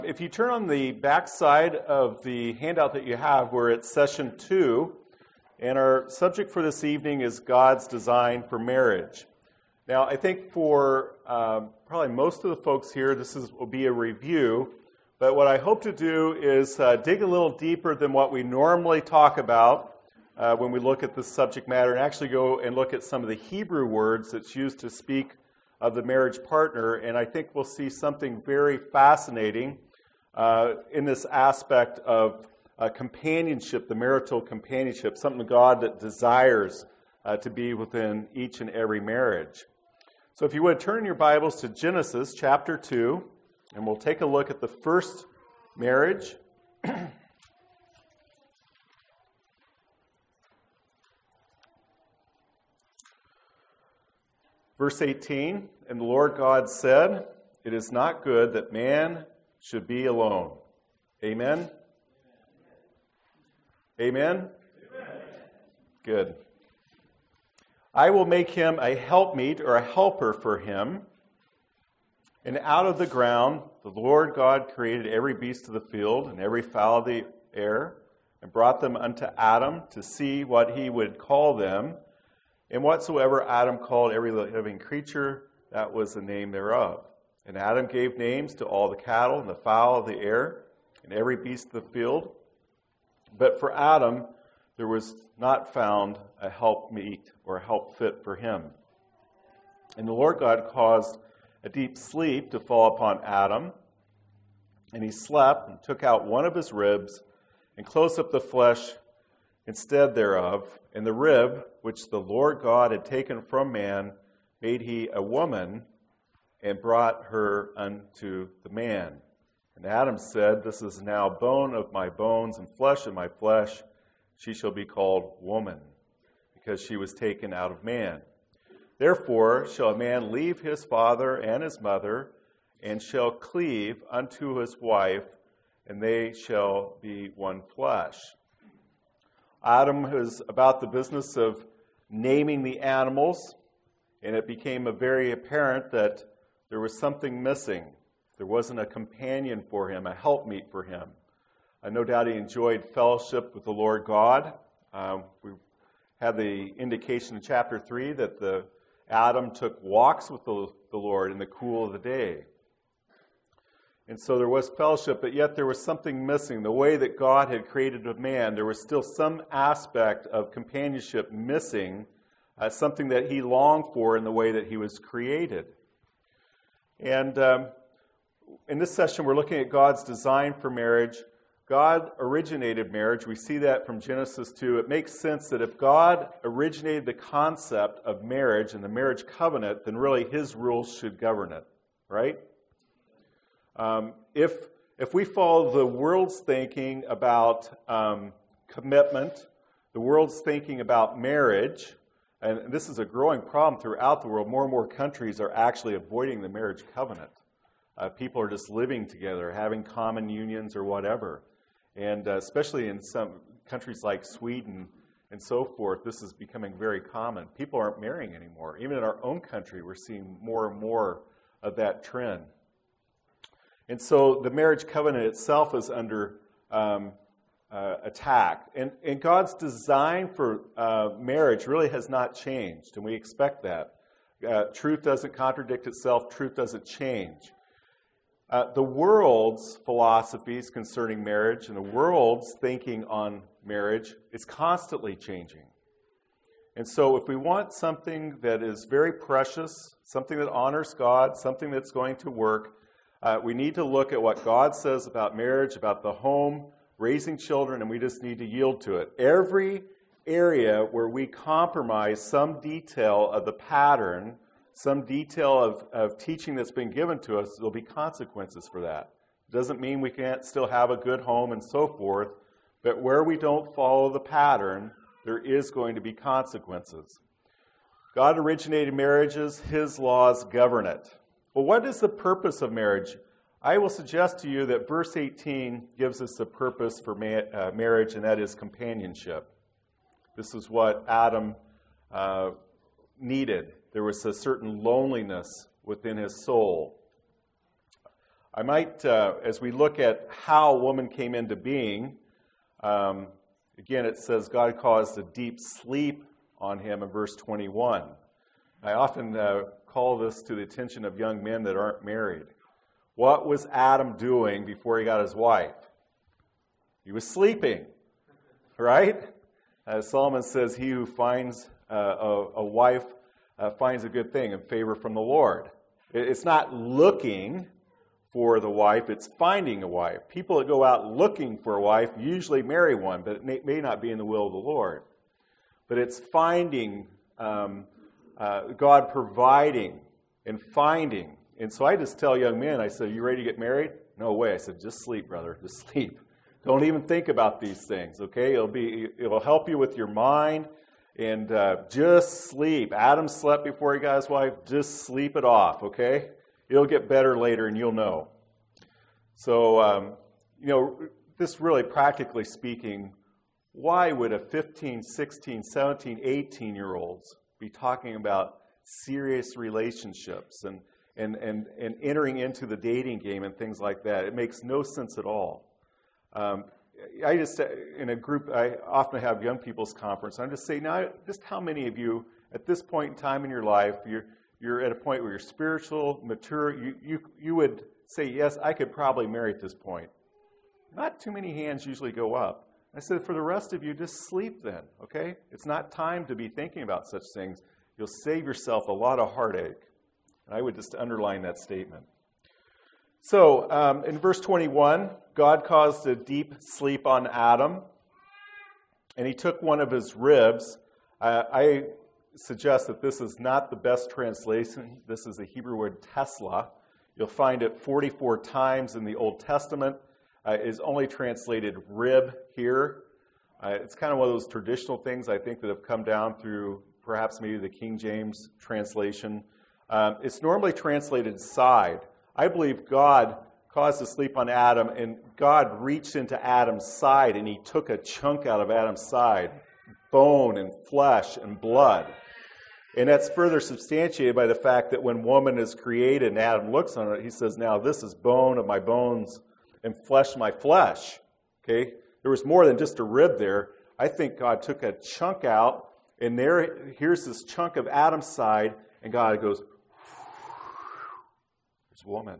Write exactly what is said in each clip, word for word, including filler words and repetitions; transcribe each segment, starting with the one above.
If you turn on the back side of the handout that you have, we're at session two, and our subject for this evening is God's design for marriage. Now, I think for uh, probably most of the folks here, this is, will be a review, but what I hope to do is uh, dig a little deeper than what we normally talk about uh, when we look at this subject matter, and actually go and look at some of the Hebrew words that's used to speak of the marriage partner, and I think we'll see something very fascinating Uh, in this aspect of uh, companionship, the marital companionship, something God that desires uh, to be within each and every marriage. So if you would, turn your Bibles to Genesis chapter two, and we'll take a look at the first marriage. Verse eighteen, "And the Lord God said, it is not good that man should be alone." Amen? Amen? Amen? Good. "I will make him a helpmeet," or a helper for him. "And out of the ground the Lord God created every beast of the field and every fowl of the air, and brought them unto Adam to see what he would call them. And whatsoever Adam called every living creature, that was the name thereof. And Adam gave names to all the cattle and the fowl of the air and every beast of the field. But for Adam there was not found a helpmeet or a help fit for him. And the Lord God caused a deep sleep to fall upon Adam. And he slept and took out one of his ribs and closed up the flesh instead thereof. And the rib which the Lord God had taken from man made he a woman, and brought her unto the man. And Adam said, This is now bone of my bones and flesh of my flesh. She shall be called woman, because she was taken out of man. Therefore shall a man leave his father and his mother, and shall cleave unto his wife, and they shall be one flesh." Adam was about the business of naming the animals, and it became very apparent that there was something missing. There wasn't a companion for him, a helpmeet for him. Uh, no doubt he enjoyed fellowship with the Lord God. Um, we have the indication in chapter three that the Adam took walks with the, the Lord in the cool of the day. And so there was fellowship, but yet there was something missing. The way that God had created a man, there was still some aspect of companionship missing, uh, something that he longed for in the way that he was created. And um, in this session, we're looking at God's design for marriage. God originated marriage. We see that from Genesis two. It makes sense that if God originated the concept of marriage and the marriage covenant, then really his rules should govern it, right? Um, if, if we follow the world's thinking about um, commitment, the world's thinking about marriage, and this is a growing problem throughout the world. More and more countries are actually avoiding the marriage covenant. Uh, people are just living together, having common unions or whatever. And uh, especially in some countries like Sweden and so forth, this is becoming very common. People aren't marrying anymore. Even in our own country, we're seeing more and more of that trend. And so the marriage covenant itself is under um, Uh, attack. And, and God's design for uh, marriage really has not changed, and we expect that. Uh, truth doesn't contradict itself. Truth doesn't change. Uh, the world's philosophies concerning marriage and the world's thinking on marriage is constantly changing. And so if we want something that is very precious, something that honors God, something that's going to work, uh, we need to look at what God says about marriage, about the home, raising children, and we just need to yield to it. Every area where we compromise some detail of the pattern, some detail of, of teaching that's been given to us, there'll be consequences for that. It doesn't mean we can't still have a good home and so forth, but where we don't follow the pattern, there is going to be consequences. God originated marriages. His laws govern it. Well, what is the purpose of marriage? I will suggest to you that verse eighteen gives us the purpose for ma- uh, marriage, and that is companionship. This is what Adam uh, needed. There was a certain loneliness within his soul. I might, uh, as we look at how woman came into being, um, again, it says God caused a deep sleep on him in verse twenty-one. I often uh, call this to the attention of young men that aren't married. What was Adam doing before he got his wife? He was sleeping, right? As Solomon says, he who finds uh, a, a wife uh, finds a good thing and favor from the Lord. It's not looking for the wife, it's finding a wife. People that go out looking for a wife usually marry one, but it may, may not be in the will of the Lord. But it's finding, um, uh, God providing and finding. And so I just tell young men, I said, you ready to get married? No way. I said, just sleep, brother, just sleep. Don't even think about these things, okay? It'll be, it'll help you with your mind, and uh, just sleep. Adam slept before he got his wife. Just sleep it off, okay? It'll get better later, and you'll know. So, um, you know, this really, practically speaking, why would a fifteen, sixteen, seventeen, eighteen-year-olds be talking about serious relationships and, and, and, and entering into the dating game and things like that? It makes no sense at all. Um, I just, in a group, I often have young people's conference. I'm just saying, now, just how many of you, at this point in time in your life, you're, you're at a point where you're spiritual, mature, you, you, you would say, yes, I could probably marry at this point. Not too many hands usually go up. I said, for the rest of you, just sleep then, okay? It's not time to be thinking about such things. You'll save yourself a lot of heartache. And I would just underline that statement. So, um, in verse twenty-one, God caused a deep sleep on Adam, and he took one of his ribs. Uh, I suggest that this is not the best translation. This is the Hebrew word tesla. You'll find it forty-four times in the Old Testament. Uh, is only translated rib here. Uh, it's kind of one of those traditional things, I think, that have come down through perhaps maybe the King James translation. Um, it's normally translated side. I believe God caused to sleep on Adam, and God reached into Adam's side, and he took a chunk out of Adam's side, bone and flesh and blood. And that's further substantiated by the fact that when woman is created and Adam looks on it, he says, now this is bone of my bones and flesh of my flesh. Okay? There was more than just a rib there. I think God took a chunk out, and there, here's this chunk of Adam's side, and God goes, there's woman.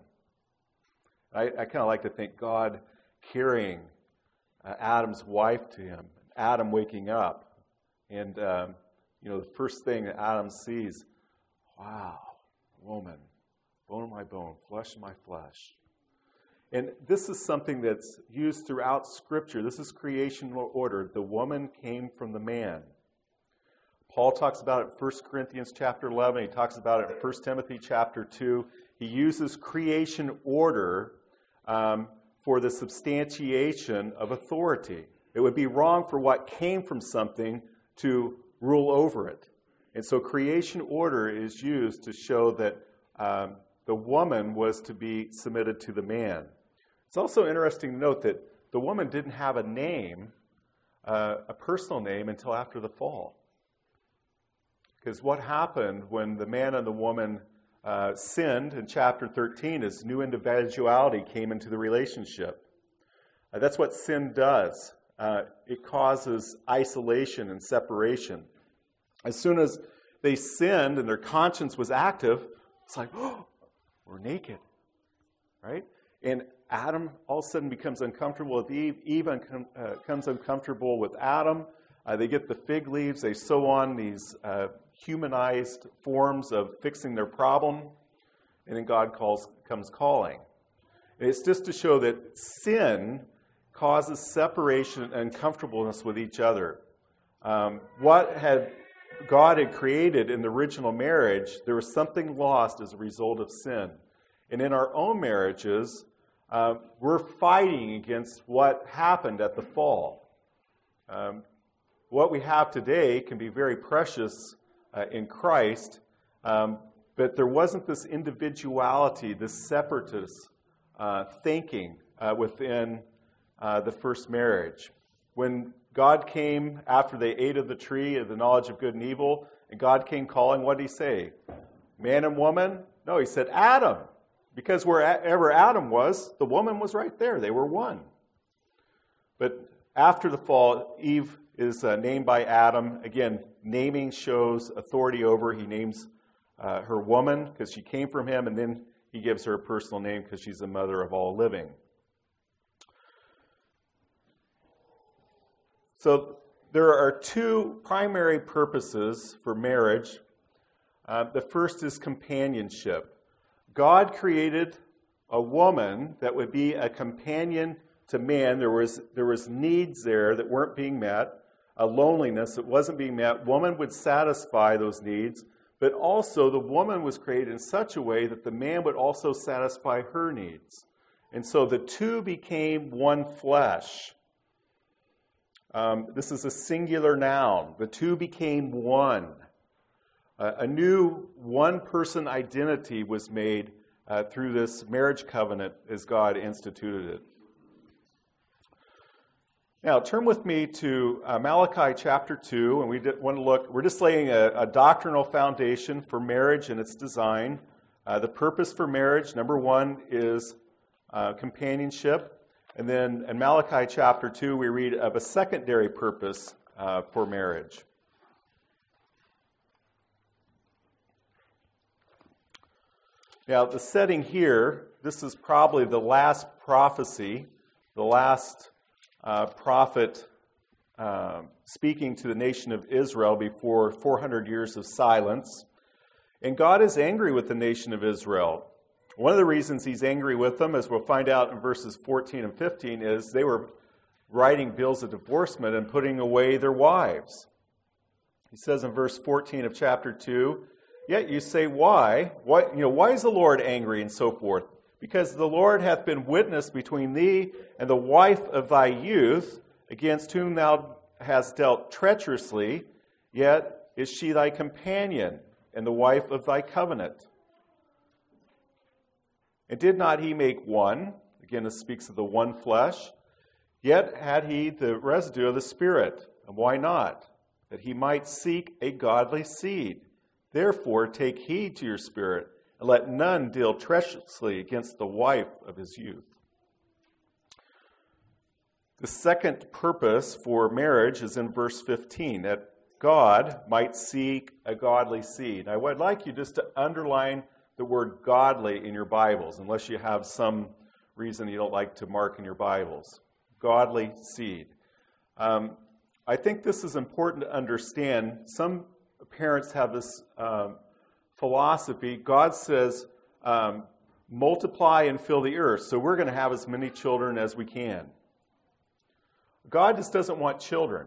I, I kind of like to think God carrying uh, Adam's wife to him, Adam waking up, and um, you know, the first thing that Adam sees, wow, woman, bone of my bone, flesh of my flesh. And this is something that's used throughout Scripture. This is creational order. The woman came from the man. Paul talks about it in First Corinthians chapter eleven. He talks about it in First Timothy chapter two. He uses creation order um, for the substantiation of authority. It would be wrong for what came from something to rule over it. And so creation order is used to show that um, the woman was to be submitted to the man. It's also interesting to note that the woman didn't have a name, uh, a personal name, until after the fall. Because what happened when the man and the woman uh, sinned in chapter thirteen is new individuality came into the relationship. Uh, that's what sin does. Uh, it causes isolation and separation. As soon as they sinned and their conscience was active, it's like, oh, we're naked, right? And Adam all of a sudden becomes uncomfortable with Eve. Eve uncom- uh, becomes uncomfortable with Adam. Uh, they get the fig leaves. They sew on these uh, humanized forms of fixing their problem. And then God calls, comes calling. And it's just to show that sin causes separation and uncomfortableness with each other. Um, what had God had created in the original marriage, there was something lost as a result of sin. And in our own marriages, uh, we're fighting against what happened at the fall. Um, what we have today can be very precious uh, in Christ, um, but there wasn't this individuality, this separatist uh, thinking uh, within uh, the first marriage. When God came after they ate of the tree of the knowledge of good and evil, and God came calling, what did he say? Man and woman? No, he said Adam. because wherever Adam was, the woman was right there. They were one. But after the fall, Eve is uh, named by Adam. Again, naming shows authority over. He names uh, her woman because she came from him, and then he gives her a personal name because she's the mother of all living. So there are two primary purposes for marriage. Uh, the first is companionship. God created a woman that would be a companion to man. There was, there was needs there that weren't being met, a loneliness that wasn't being met. Woman would satisfy those needs, but also the woman was created in such a way that the man would also satisfy her needs. And so the two became one flesh. Um, this is a singular noun. The two became one. Uh, a new one-person identity was made uh, through this marriage covenant as God instituted it. Now, turn with me to uh, Malachi chapter two, and we want to look, we're just laying a, a doctrinal foundation for marriage and its design. Uh, the purpose for marriage, number one, is uh, companionship. And then in Malachi chapter two, we read of a secondary purpose uh, for marriage. Now, the setting here, this is probably the last prophecy, the last uh, prophet uh, speaking to the nation of Israel before four hundred years of silence. And God is angry with the nation of Israel. One of the reasons he's angry with them, as we'll find out in verses fourteen and fifteen, is they were writing bills of divorcement and putting away their wives. He says in verse fourteen of chapter two, "Yet you say, why? Why, you know, why is the Lord angry?" and so forth. "Because the Lord hath been witness between thee and the wife of thy youth, against whom thou hast dealt treacherously, yet is she thy companion and the wife of thy covenant. And did not he make one?" Again, this speaks of the one flesh. "Yet had he the residue of the Spirit. And why not? That he might seek a godly seed. Therefore take heed to your spirit, and let none deal treacherously against the wife of his youth." The second purpose for marriage is in verse fifteen, that God might seek a godly seed. I would like you just to underline the word godly in your Bibles, unless you have some reason you don't like to mark in your Bibles. Godly seed. Um, I think this is important to understand. Some parents have this um, philosophy. God says, um, multiply and fill the earth, so we're going to have as many children as we can. God just doesn't want children.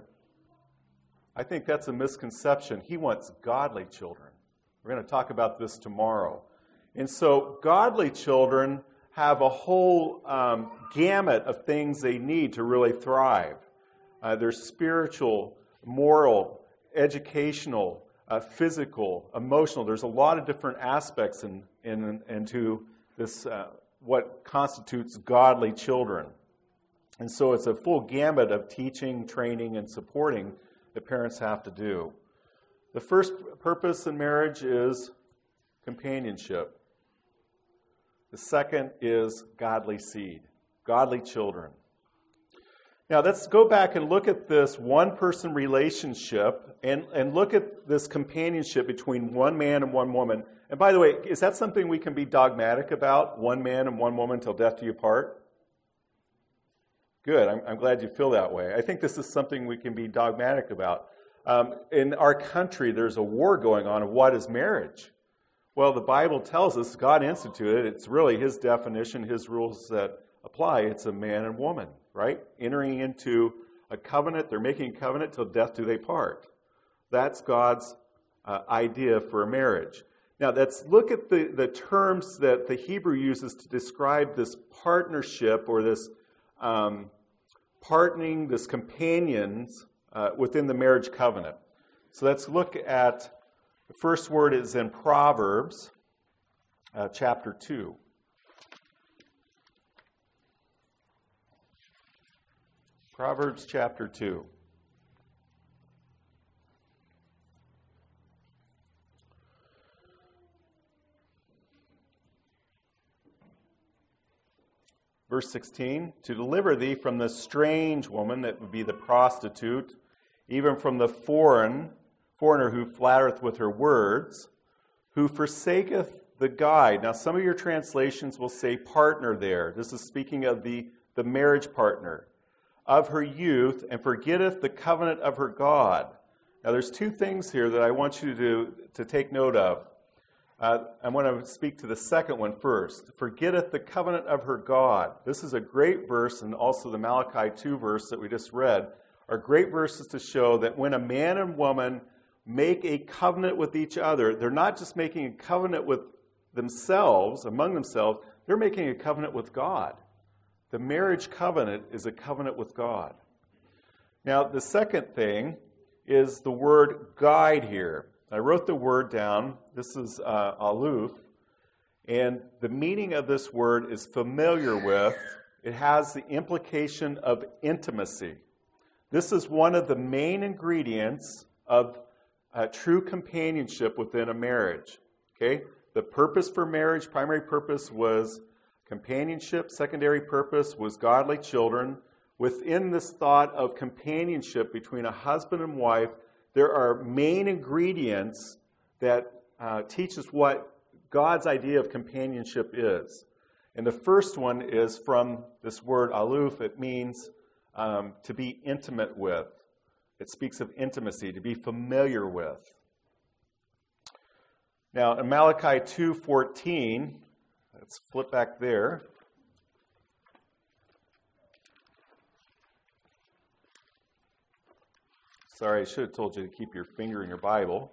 I think that's a misconception. He wants godly children. We're going to talk about this tomorrow. And so godly children have a whole um, gamut of things they need to really thrive. Uh, they're spiritual, moral, educational, uh, physical, emotional. There's a lot of different aspects in, in, into this, uh, what constitutes godly children. And so it's a full gamut of teaching, training, and supporting that parents have to do. The first purpose in marriage is companionship. The second is godly seed, godly children. Now let's go back and look at this one-person relationship and, and look at this companionship between one man and one woman. And by the way, is that something we can be dogmatic about? One man and one woman till death do you part? Good. I'm, I'm glad you feel that way. I think this is something we can be dogmatic about. Um, in our country, there's a war going on of what is marriage. Well, the Bible tells us God instituted it. It's really his definition, his rules that apply. It's a man and woman, right? Entering into a covenant. They're making a covenant till death do they part. That's God's uh, idea for a marriage. Now, let's look at the, the terms that the Hebrew uses to describe this partnership or this um, partnering, this companions uh, within the marriage covenant. So let's look at, the first word is in Proverbs uh, chapter two. Proverbs chapter two. Verse sixteen, to deliver thee from the strange woman, that would be the prostitute, even from the foreign, foreigner who flattereth with her words, who forsaketh the guide. Now, some of your translations will say partner there. This is speaking of the, the marriage partner of her youth, and forgetteth the covenant of her God. Now, there's two things here that I want you to, to take note of. Uh, I want to speak to the second one first. Forgetteth the covenant of her God. This is a great verse, and also the Malachi two verse that we just read are great verses to show that when a man and woman make a covenant with each other, they're not just making a covenant with themselves, among themselves, they're making a covenant with God. The marriage covenant is a covenant with God. Now, the second thing is the word guide here. I wrote the word down. This is uh, aluf, and the meaning of this word is familiar with. It has the implication of intimacy. This is one of the main ingredients of uh, true companionship within a marriage. Okay? The purpose for marriage, primary purpose was companionship. Secondary purpose was godly children. Within this thought of companionship between a husband and wife, there are main ingredients that uh, teach us what God's idea of companionship is. And the first one is from this word aluf. It means um, to be intimate with. It speaks of intimacy, to be familiar with. Now, in Malachi two fourteen, let's flip back there. Sorry, I should have told you to keep your finger in your Bible.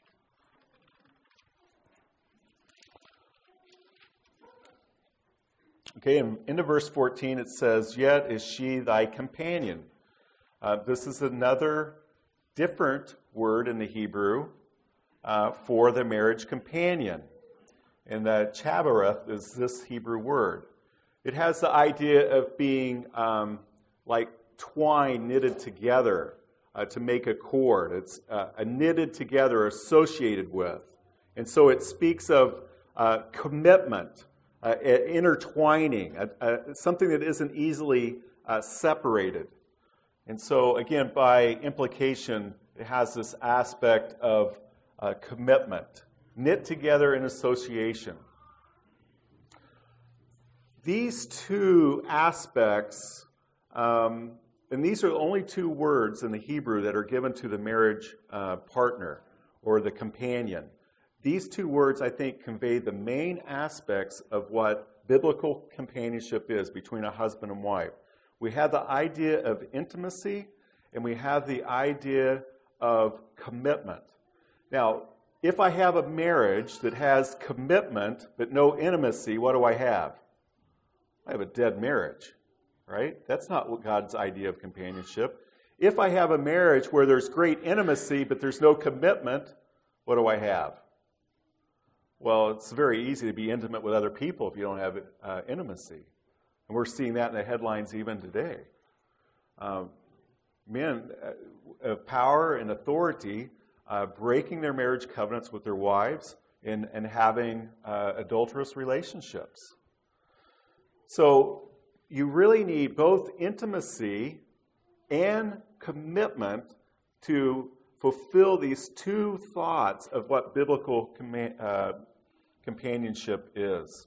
Okay, and into verse fourteen it says, "Yet is she thy companion." Uh, this is another different word in the Hebrew uh, for the marriage companion. And the chavareth is this Hebrew word. It has the idea of being um, like twine knitted together uh, to make a cord. It's uh, a knitted together, associated with. And so it speaks of uh, commitment, uh, intertwining, uh, uh, something that isn't easily uh, separated. And so, again, by implication, it has this aspect of uh, commitment, knit together in association. These two aspects, um, and these are the only two words in the Hebrew that are given to the marriage uh, partner or the companion. These two words, I think, convey the main aspects of what biblical companionship is between a husband and wife. We have the idea of intimacy, and we have the idea of commitment. Now, if I have a marriage that has commitment but no intimacy, what do I have? I have a dead marriage, right? That's not what God's idea of companionship. If I have a marriage where there's great intimacy but there's no commitment, what do I have? Well, it's very easy to be intimate with other people if you don't have uh, intimacy. And we're seeing that in the headlines even today. Um, men of power and authority uh, breaking their marriage covenants with their wives and, and having uh, adulterous relationships. So you really need both intimacy and commitment to fulfill these two thoughts of what biblical com- uh, companionship is.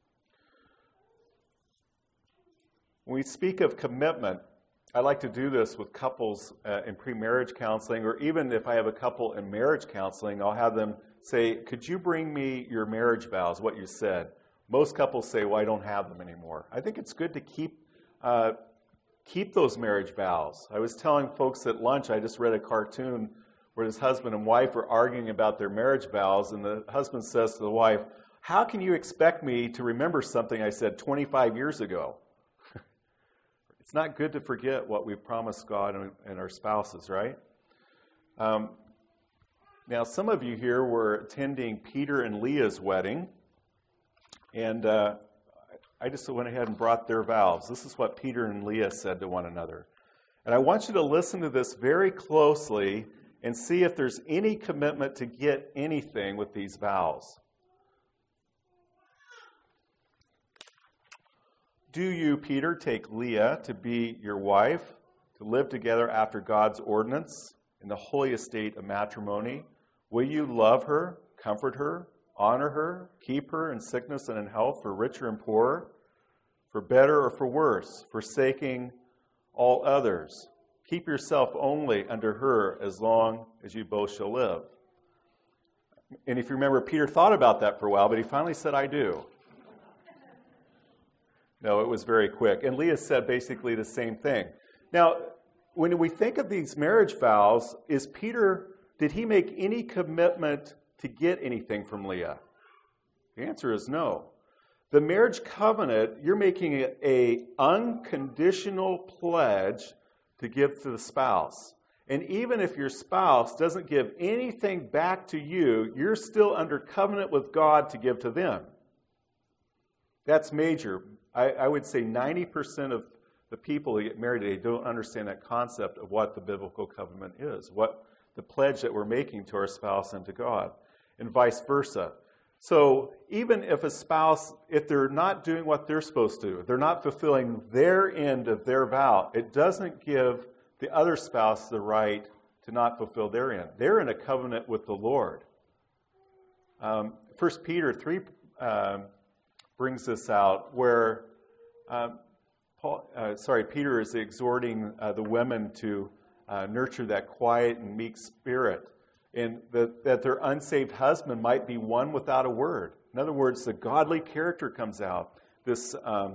When we speak of commitment, I like to do this with couples uh, in pre-marriage counseling, or even if I have a couple in marriage counseling, I'll have them say, could you bring me your marriage vows, what you said? Most couples say, well, I don't have them anymore. I think it's good to keep uh, keep those marriage vows. I was telling folks at lunch, I just read a cartoon where this husband and wife are arguing about their marriage vows, and the husband says to the wife, how can you expect me to remember something I said twenty-five years ago? It's not good to forget what we've promised God and, and our spouses, right? Um, now, some of you here were attending Peter and Leah's wedding, and uh, I just went ahead and brought their vows. This is what Peter and Leah said to one another. And I want you to listen to this very closely and see if there's any commitment to get anything with these vows. Do you, Peter, take Leah to be your wife, to live together after God's ordinance in the holy estate of matrimony? Will you love her, comfort her, honor her, keep her in sickness and in health, for richer and poorer, for better or for worse, forsaking all others? Keep yourself only under her as long as you both shall live. And if you remember, Peter thought about that for a while, but he finally said, I do. No, it was very quick. And Leah said basically the same thing. Now, when we think of these marriage vows, is Peter, did he make any commitment to get anything from Leah? The answer is no. The marriage covenant, you're making it an unconditional pledge to give to the spouse. And even if your spouse doesn't give anything back to you, you're still under covenant with God to give to them. That's major. I, I would say ninety percent of the people who get married today don't understand that concept of what the biblical covenant is, what the pledge that we're making to our spouse and to God, and vice versa. So even if a spouse, if they're not doing what they're supposed to do, they're not fulfilling their end of their vow, it doesn't give the other spouse the right to not fulfill their end. They're in a covenant with the Lord. Um, First Peter three um, brings this out, where uh, Paul, uh, sorry, Peter is exhorting uh, the women to uh, nurture that quiet and meek spirit, and that, that their unsaved husband might be won without a word. In other words, the godly character comes out, this um,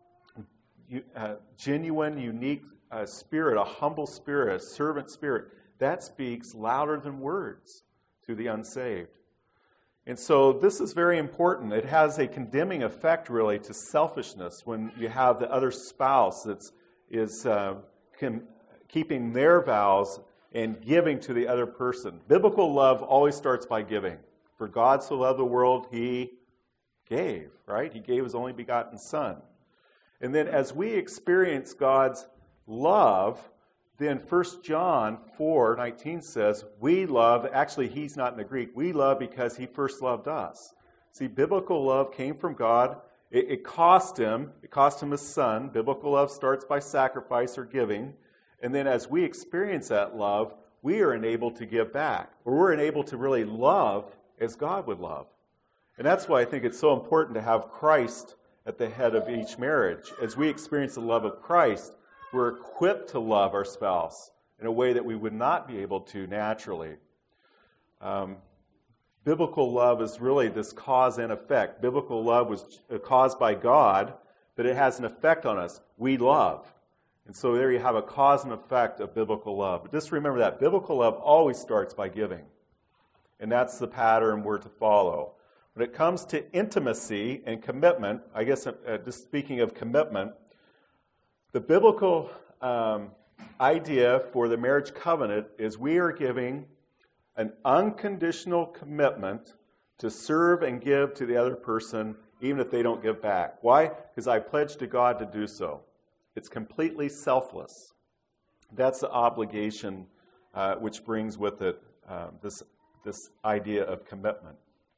uh, genuine, unique uh, spirit, a humble spirit, a servant spirit, that speaks louder than words to the unsaved. And so this is very important. It has a condemning effect, really, to selfishness when you have the other spouse that is uh, can, keeping their vows and giving to the other person. Biblical love always starts by giving. For God so loved the world, he gave, right? He gave his only begotten Son. And then as we experience God's love, then First John four nineteen says, we love, actually he's not in the Greek, we love because he first loved us. See, biblical love came from God. It, it cost him, it cost him his Son. Biblical love starts by sacrifice or giving. And then as we experience that love, we are enabled to give back. Or we're enabled to really love as God would love. And that's why I think it's so important to have Christ at the head of each marriage. As we experience the love of Christ, we're equipped to love our spouse in a way that we would not be able to naturally. Um, biblical love is really this cause and effect. Biblical love was caused by God, but it has an effect on us. We love. And so there you have a cause and effect of biblical love. But just remember that biblical love always starts by giving. And that's the pattern we're to follow. When it comes to intimacy and commitment, I guess uh, just speaking of commitment, the biblical um, idea for the marriage covenant is we are giving an unconditional commitment to serve and give to the other person, even if they don't give back. Why? Because I pledge to God to do so. It's completely selfless. That's the obligation uh, which brings with it uh, this, this idea of commitment.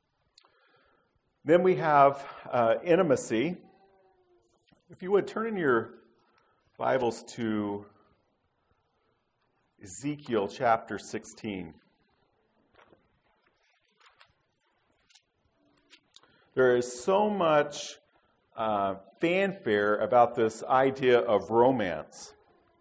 Then we have uh, intimacy. If you would, turn in your Bibles to Ezekiel chapter sixteen. There is so much uh, fanfare about this idea of romance.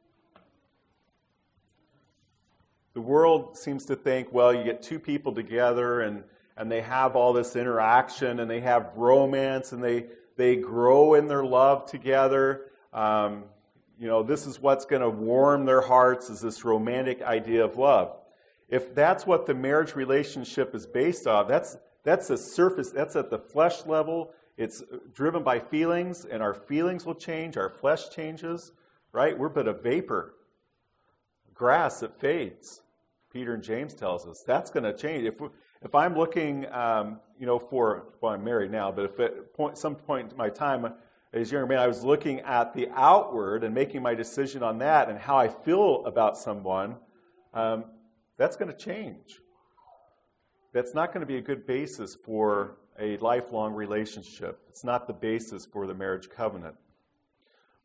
The world seems to think, well, you get two people together and, and they have all this interaction and they have romance and they, they grow in their love together. Um, you know, this is what's going to warm their hearts, is this romantic idea of love. If that's what the marriage relationship is based on, that's that's the surface, that's at the flesh level. It's driven by feelings, and our feelings will change, our flesh changes, right? We're but a vapor, grass that fades. Peter and James tells us that's going to change. If if I'm looking, um, you know, for, well, I'm married now, but if at point, some point in my time as a younger man, I was looking at the outward and making my decision on that and how I feel about someone, um, that's going to change. That's not going to be a good basis for a lifelong relationship. It's not the basis for the marriage covenant.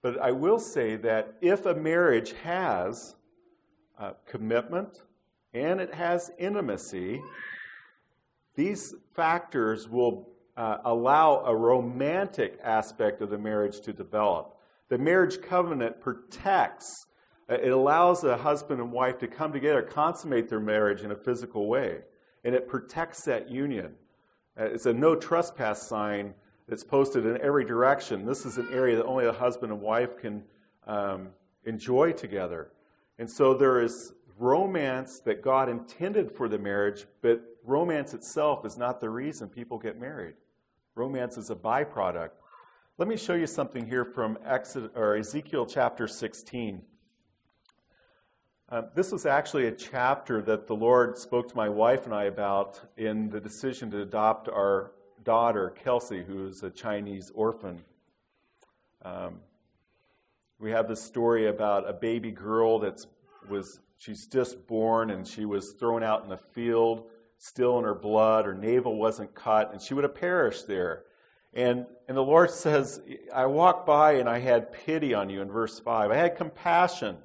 But I will say that if a marriage has uh, commitment and it has intimacy, these factors will uh, allow a romantic aspect of the marriage to develop. The marriage covenant protects, uh, it allows a husband and wife to come together, consummate their marriage in a physical way, and it protects that union. Uh, it's a no trespass sign that's posted in every direction. This is an area that only a husband and wife can um, enjoy together. And so there is romance that God intended for the marriage, but romance itself is not the reason people get married. Romance is a byproduct. Let me show you something here from Exodus, or Ezekiel chapter sixteen. Uh, this was actually a chapter that the Lord spoke to my wife and I about in the decision to adopt our daughter, Kelsey, who is a Chinese orphan. Um, we have this story about a baby girl that's was she's just born, and she was thrown out in the field, still in her blood. Her navel wasn't cut, and she would have perished there. And, and the Lord says, I walked by and I had pity on you, in verse five. I had compassion.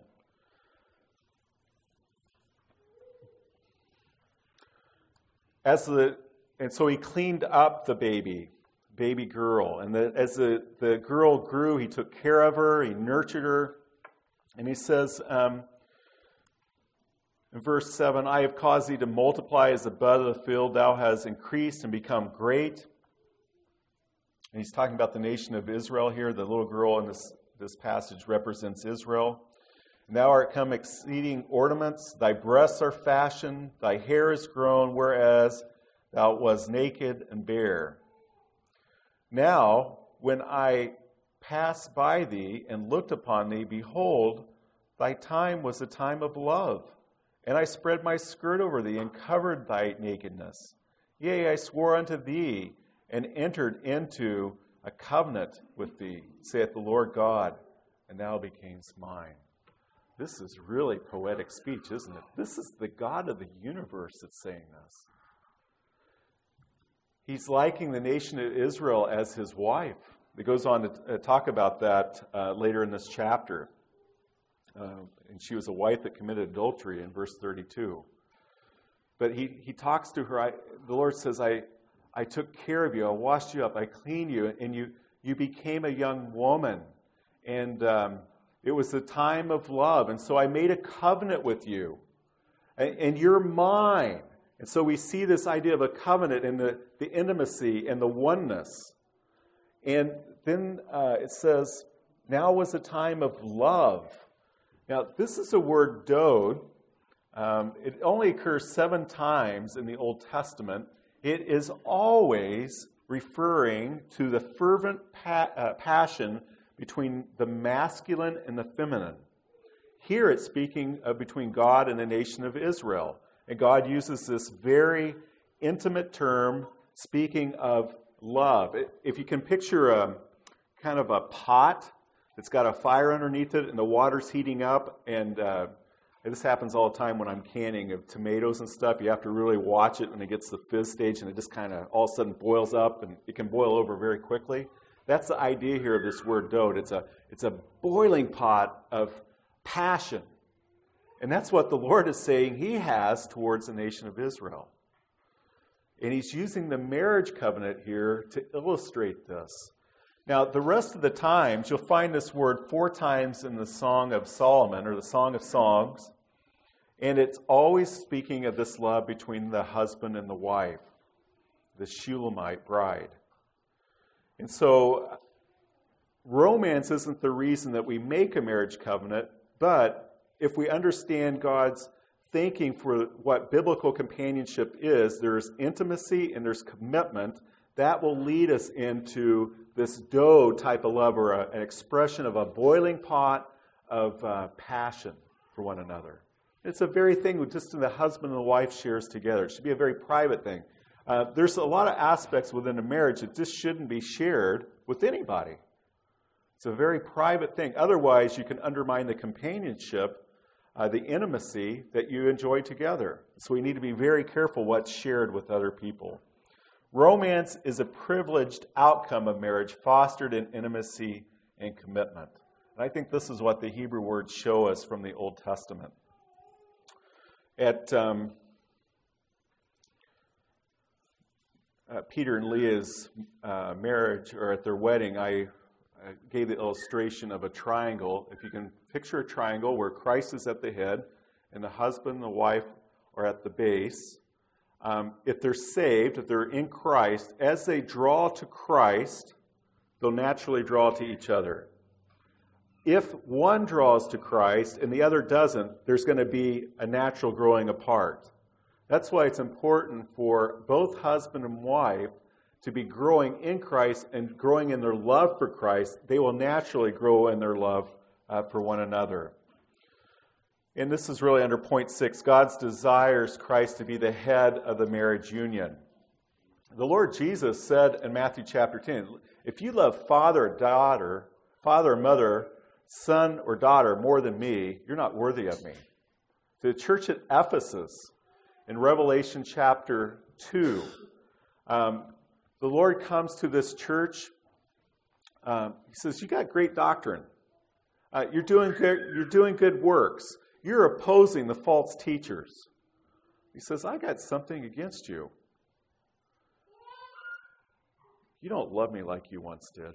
As the And so he cleaned up the baby, baby girl. And the, as the, the girl grew, he took care of her, he nurtured her. And he says um, in verse seven, I have caused thee to multiply as the bud of the field. Thou hast increased and become great. And he's talking about the nation of Israel here. The little girl in this, this passage represents Israel. And thou art come exceeding ornaments. Thy breasts are fashioned. Thy hair is grown, whereas thou wast naked and bare. Now, when I passed by thee and looked upon thee, behold, thy time was a time of love. And I spread my skirt over thee and covered thy nakedness. Yea, I swore unto thee and entered into a covenant with thee, saith the Lord God, and thou becamest mine. This is really poetic speech, isn't it? This is the God of the universe that's saying this. He's liking the nation of Israel as his wife. He goes on to talk about that uh, later in this chapter. Uh, and she was a wife that committed adultery in verse thirty-two. But he, he talks to her. I, the Lord says, I, I took care of you. I washed you up. I cleaned you. And you, you became a young woman. And um, it was the time of love. And so I made a covenant with you. And, and you're mine. And so we see this idea of a covenant and the, the intimacy and the oneness. And then uh, it says, now was a time of love. Now, this is a word, dode. Um, it only occurs seven times in the Old Testament. It is always referring to the fervent pa- uh, passion between the masculine and the feminine. Here it's speaking of between God and the nation of Israel. And God uses this very intimate term speaking of love. If you can picture a kind of a pot that's got a fire underneath it and the water's heating up, and uh, this happens all the time when I'm canning of tomatoes and stuff. You have to really watch it when it gets to the fizz stage, and it just kind of all of a sudden boils up, and it can boil over very quickly. That's the idea here of this word dode. It's a, it's a boiling pot of passion. And that's what the Lord is saying he has towards the nation of Israel. And he's using the marriage covenant here to illustrate this. Now, the rest of the times, you'll find this word four times in the Song of Solomon, or the Song of Songs. And it's always speaking of this love between the husband and the wife, the Shulamite bride. And so, romance isn't the reason that we make a marriage covenant, but if we understand God's thinking for what biblical companionship is, there's intimacy and there's commitment, that will lead us into this dode type of love, or a, an expression of a boiling pot of uh, passion for one another. It's a very thing just the husband and the wife shares together. It should be a very private thing. Uh, there's a lot of aspects within a marriage that just shouldn't be shared with anybody. It's a very private thing. Otherwise, you can undermine the companionship, uh, the intimacy that you enjoy together. So we need to be very careful what's shared with other people. Romance is a privileged outcome of marriage fostered in intimacy and commitment. And I think this is what the Hebrew words show us from the Old Testament. At um, uh, Peter and Leah's uh, marriage, or at their wedding, I, I gave the illustration of a triangle. If you can picture a triangle where Christ is at the head and the husband and the wife are at the base. Um, if they're saved, if they're in Christ, as they draw to Christ, they'll naturally draw to each other. If one draws to Christ and the other doesn't, there's going to be a natural growing apart. That's why it's important for both husband and wife to be growing in Christ and growing in their love for Christ. They will naturally grow in their love uh, for one another. And this is really under point six. God desires Christ to be the head of the marriage union. The Lord Jesus said in Matthew chapter ten, if you love father or daughter, father or mother, son or daughter more than me, you're not worthy of me. The church at Ephesus, in Revelation chapter two, um, the Lord comes to this church. Um, he says, you got great doctrine. Uh, you're doing good, you're doing good works. You're opposing the false teachers. He says, I got something against you. You don't love me like you once did.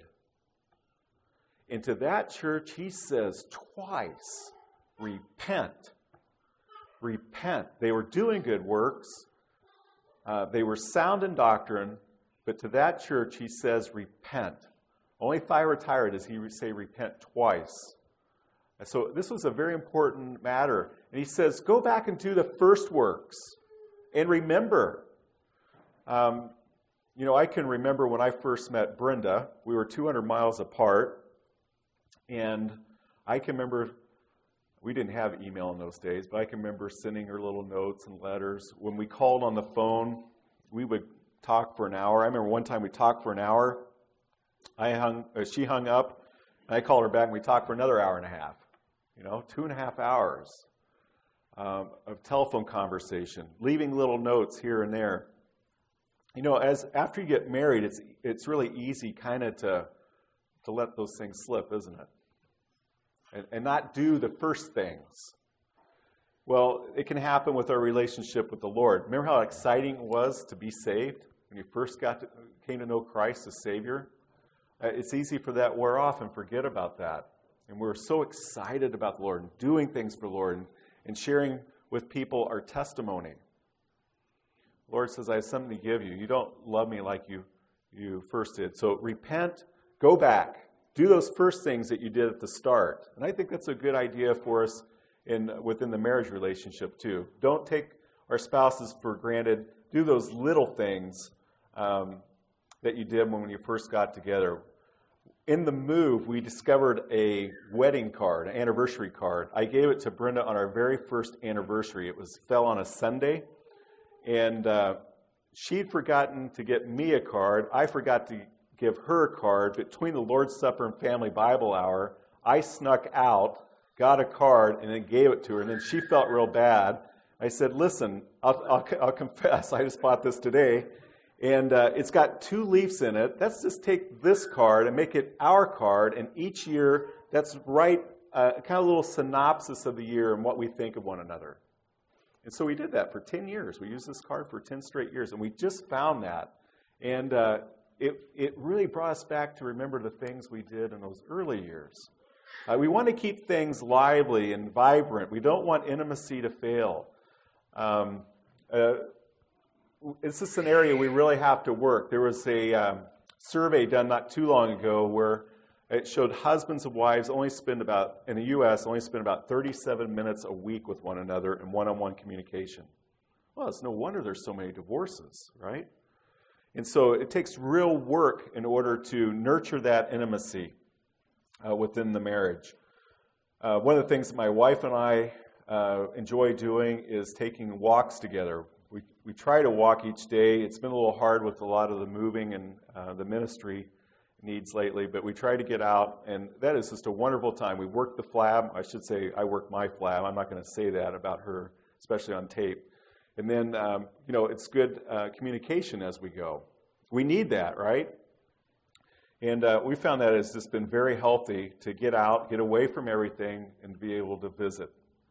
And to that church, he says twice, repent. Repent. They were doing good works. Uh, they were sound in doctrine. But to that church, he says, repent. Only Thyatira does he say repent twice. And so this was a very important matter. And he says, go back and do the first works. And remember, um, you know, I can remember when I first met Brenda. We were two hundred miles apart. And I can remember, we didn't have email in those days, but I can remember sending her little notes and letters. When we called on the phone, we would talk for an hour. I remember one time we talked for an hour. I hung, uh, she hung up, and I called her back, and we talked for another hour and a half. You know, two and a half hours um, of telephone conversation, leaving little notes here and there. You know, as after you get married, it's it's really easy kind of to to let those things slip, isn't it? And, and not do the first things. Well, it can happen with our relationship with the Lord. Remember how exciting it was to be saved when you first got to, came to know Christ as Savior? Uh, it's easy for that to wear off and forget about that. And we're so excited about the Lord and doing things for the Lord and, and sharing with people our testimony. The Lord says, I have something to give you. You don't love me like you, you first did. So repent, go back, do those first things that you did at the start. And I think that's a good idea for us in within the marriage relationship too. Don't take our spouses for granted. Do those little things um, that you did when you first got together. In the move, we discovered a wedding card, an anniversary card. I gave it to Brenda on our very first anniversary. It was fell on a Sunday, and uh, she'd forgotten to get me a card. I forgot to give her a card. Between the Lord's Supper and Family Bible Hour, I snuck out, got a card, and then gave it to her. And then she felt real bad. I said, listen, I'll, I'll, I'll confess, I just bought this today. And uh, it's got two leaves in it. Let's just take this card and make it our card. And each year, that's write uh, kind of a little synopsis of the year and what we think of one another. And so we did that for ten years. We used this card for ten straight years. And we just found that. And uh, it, it really brought us back to remember the things we did in those early years. Uh, we want to keep things lively and vibrant. We don't want intimacy to fail. Um, uh, It's just an area we really have to work. There was a um, survey done not too long ago where it showed husbands and wives only spend about, in the U S, only spend about thirty-seven minutes a week with one another in one-on-one communication. Well, it's no wonder there's so many divorces, right? And so it takes real work in order to nurture that intimacy uh, within the marriage. Uh, one of the things that my wife and I uh, enjoy doing is taking walks together. We we try to walk each day. It's been a little hard with a lot of the moving and uh, the ministry needs lately, but we try to get out, and that is just a wonderful time. We work the flab. I should say I work my flab. I'm not going to say that about her, especially on tape. And then, um, you know, it's good uh, communication as we go. We need that, right? And uh, we found that it's just been very healthy to get out, get away from everything, and be able to visit.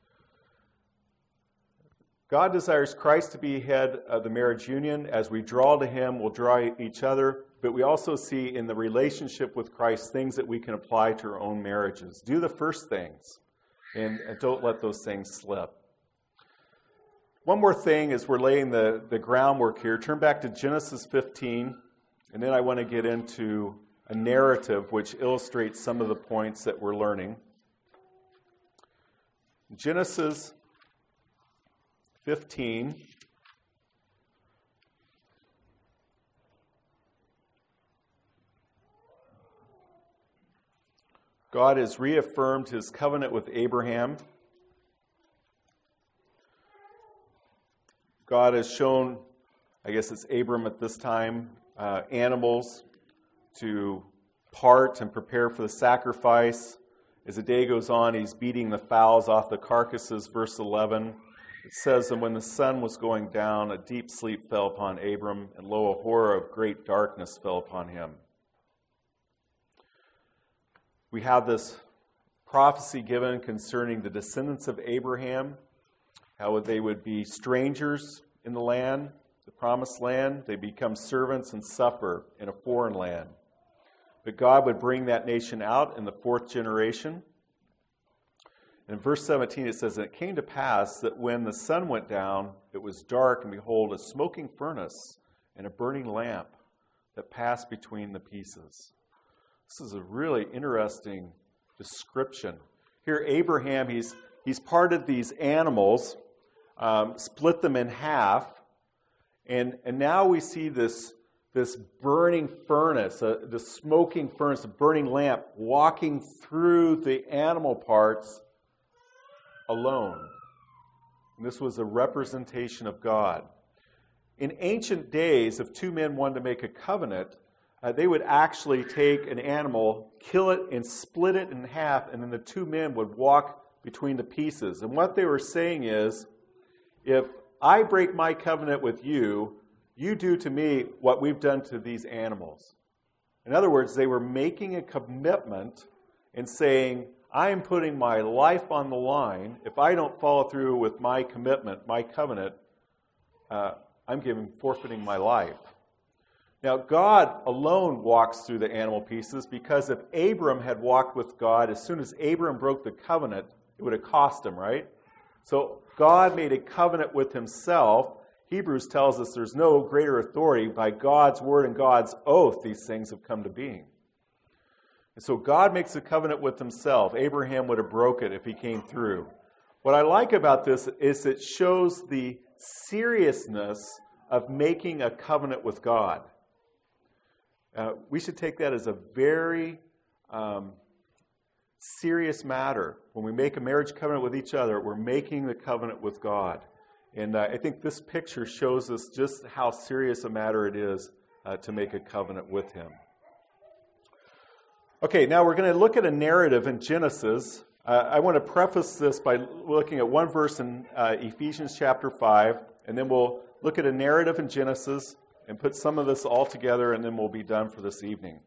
God desires Christ to be head of the marriage union. As we draw to him, we'll draw each other. But we also see in the relationship with Christ things that we can apply to our own marriages. Do the first things, and, and don't let those things slip. One more thing as we're laying the, the groundwork here. Turn back to Genesis fifteen, and then I want to get into a narrative which illustrates some of the points that we're learning. Genesis fifteen. God has reaffirmed his covenant with Abraham. God has shown, I guess it's Abram at this time, uh, animals to part and prepare for the sacrifice. As the day goes on, he's beating the fowls off the carcasses. Verse eleven, it says, "And when the sun was going down, a deep sleep fell upon Abram, and lo, a horror of great darkness fell upon him." We have this prophecy given concerning the descendants of Abraham, how they would be strangers in the land, the promised land. They become servants and suffer in a foreign land. But God would bring that nation out in the fourth generation. In verse seventeen it says, "And it came to pass that when the sun went down, it was dark, and behold, a smoking furnace and a burning lamp that passed between the pieces." This is a really interesting description. Here Abraham, he's, he's parted these animals, um, split them in half, and, and now we see this, this burning furnace, uh, the smoking furnace, a burning lamp, walking through the animal parts alone. And this was a representation of God. In ancient days, if two men wanted to make a covenant, uh, they would actually take an animal, kill it, and split it in half, and then the two men would walk between the pieces. And what they were saying is, if I break my covenant with you, you do to me what we've done to these animals. In other words, they were making a commitment and saying, I am putting my life on the line. If I don't follow through with my commitment, my covenant, uh, I'm giving, forfeiting my life. Now, God alone walks through the animal pieces, because if Abram had walked with God, as soon as Abram broke the covenant, it would have cost him, right? So God made a covenant with himself. Hebrews tells us there's no greater authority. By God's word and God's oath, these things have come to being. And so God makes a covenant with himself. Abraham would have broke it if he came through. What I like about this is it shows the seriousness of making a covenant with God. Uh, we should take that as a very um, serious matter. When we make a marriage covenant with each other, we're making the covenant with God. And uh, I think this picture shows us just how serious a matter it is uh, to make a covenant with him. Okay, now we're going to look at a narrative in Genesis. Uh, I want to preface this by looking at one verse in uh, Ephesians chapter five, and then we'll look at a narrative in Genesis and put some of this all together, and then we'll be done for this evening.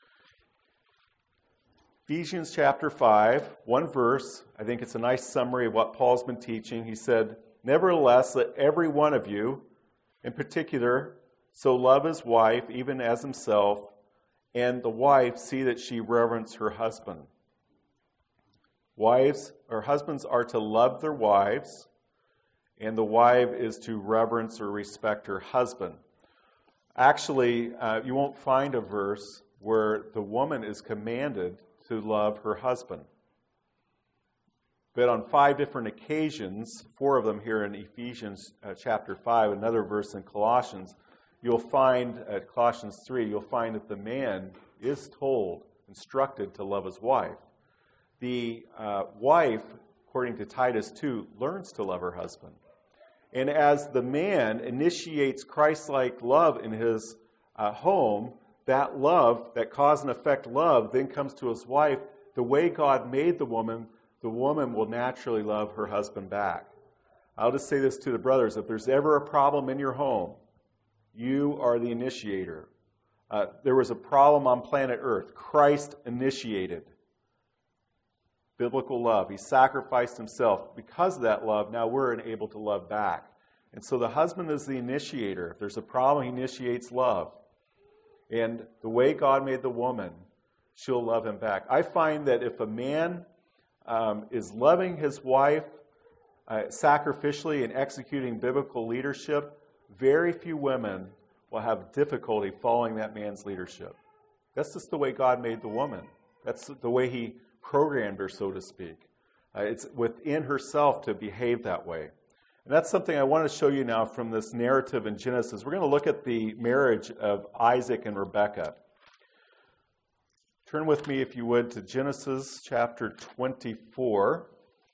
Ephesians chapter five, one verse. I think it's a nice summary of what Paul's been teaching. He said, "Nevertheless, let every one of you, in particular, so love his wife, even as himself, and the wife see that she reverence her husband." Wives, or husbands, are to love their wives, and the wife is to reverence or respect her husband. Actually, uh, you won't find a verse where the woman is commanded to love her husband. But on five different occasions, four of them here in Ephesians uh, chapter five, another verse in Colossians, you'll find, at Colossians three, you'll find that the man is told, instructed to love his wife. The uh, wife, according to Titus two, learns to love her husband. And as the man initiates Christ-like love in his uh, home, that love, that cause and effect love, then comes to his wife. The way God made the woman, the woman will naturally love her husband back. I'll just say this to the brothers. If there's ever a problem in your home, you are the initiator Uh, there was a problem on planet Earth. Christ initiated biblical love. He sacrificed himself. Because of that love, now we're able to love back. And so the husband is the initiator. If there's a problem, he initiates love. And the way God made the woman, she'll love him back. I find that if a man um, is loving his wife uh, sacrificially and executing biblical leadership, very few women will have difficulty following that man's leadership. That's just the way God made the woman. That's the way he programmed her, so to speak. Uh, it's within herself to behave that way. And that's something I want to show you now from this narrative in Genesis. We're going to look at the marriage of Isaac and Rebekah. Turn with me, if you would, to Genesis chapter twenty-four.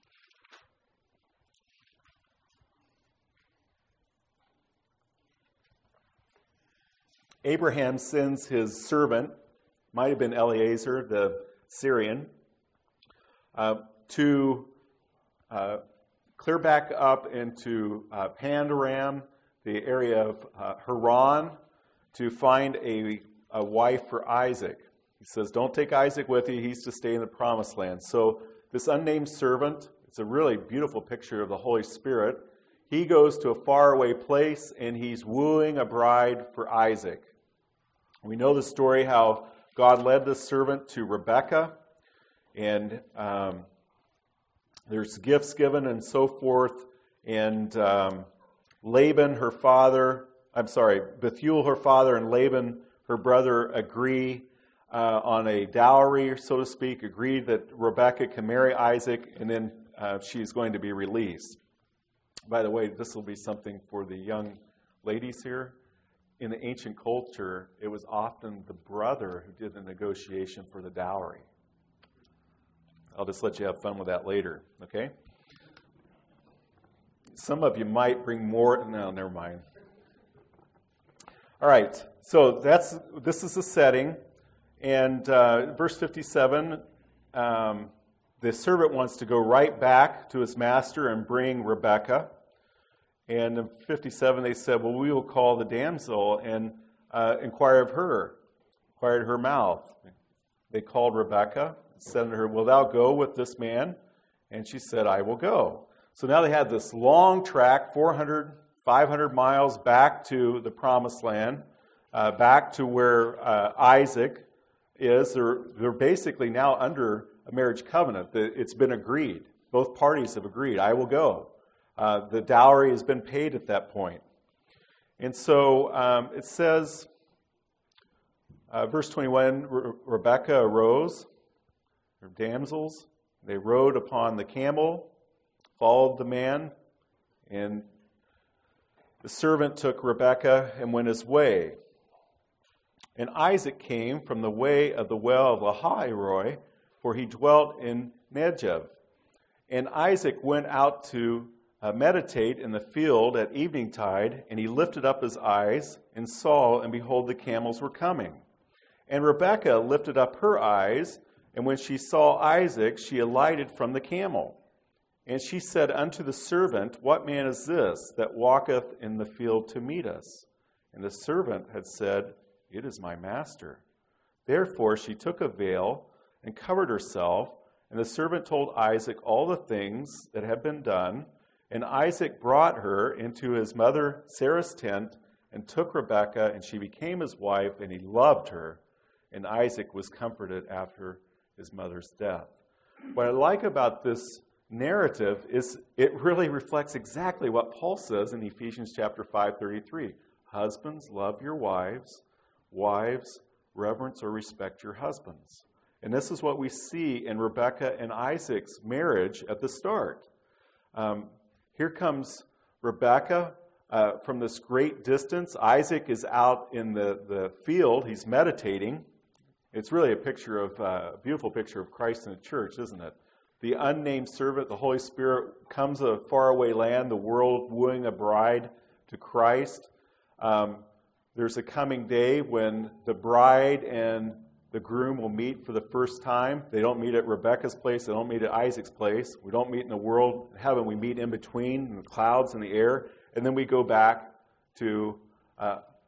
Abraham sends his servant, might have been Eliezer, the Syrian, uh, to uh, clear back up into uh, Pandaram, the area of uh, Haran, to find a, a wife for Isaac. He says, don't take Isaac with you. He's to stay in the promised land. So this unnamed servant, it's a really beautiful picture of the Holy Spirit. He goes to a faraway place, and he's wooing a bride for Isaac. We know the story how God led this servant to Rebekah, and um, there's gifts given and so forth, and um, Laban, her father, I'm sorry, Bethuel, her father, and Laban, her brother, agree uh, on a dowry, so to speak, agree that Rebekah can marry Isaac, and then uh, she's going to be released. By the way, this will be something for the young ladies here. In the ancient culture, it was often the brother who did the negotiation for the dowry. I'll just let you have fun with that later, okay? Some of you might bring more. No, never mind. All right, so that's this is the setting. And uh, verse fifty-seven, um, the servant wants to go right back to his master and bring Rebekah. And in fifty-seven, they said, well, we will call the damsel and uh, inquire of her, inquire at her mouth. They called Rebekah, said to her, will thou go with this man? And she said, I will go. So now they had this long track, four hundred, five hundred miles back to the promised land, uh, back to where uh, Isaac is. They're, they're basically now under a marriage covenant. It's been agreed. Both parties have agreed, I will go. Uh, the dowry has been paid at that point. And so um, it says, uh, verse twenty-one, Re- Rebekah arose, her damsels, they rode upon the camel, followed the man, and the servant took Rebekah and went his way. And Isaac came from the way of the well of Lahairoi, for he dwelt in Negev. And Isaac went out to Uh, meditate in the field at eveningtide, and he lifted up his eyes and saw, and behold, the camels were coming. And Rebekah lifted up her eyes, and when she saw Isaac, she alighted from the camel. And she said unto the servant, what man is this that walketh in the field to meet us? And the servant had said, it is my master. Therefore she took a veil and covered herself, and the servant told Isaac all the things that had been done. And Isaac brought her into his mother Sarah's tent and took Rebekah, and she became his wife, and he loved her. And Isaac was comforted after his mother's death. What I like about this narrative is it really reflects exactly what Paul says in Ephesians chapter five thirty-three. Husbands, love your wives. Wives, reverence or respect your husbands. And this is what we see in Rebekah and Isaac's marriage at the start. Um, Here comes Rebekah uh, from this great distance. Isaac is out in the, the field. He's meditating. It's really a picture of, uh, a beautiful picture of Christ in the church, isn't it? The unnamed servant, the Holy Spirit, comes a faraway land, the world wooing a bride to Christ. Um, there's a coming day when the bride and the groom will meet for the first time. They don't meet at Rebekah's place. They don't meet at Isaac's place. We don't meet in the world, heaven. We meet in between, in the clouds, in the air. And then we go back to uh,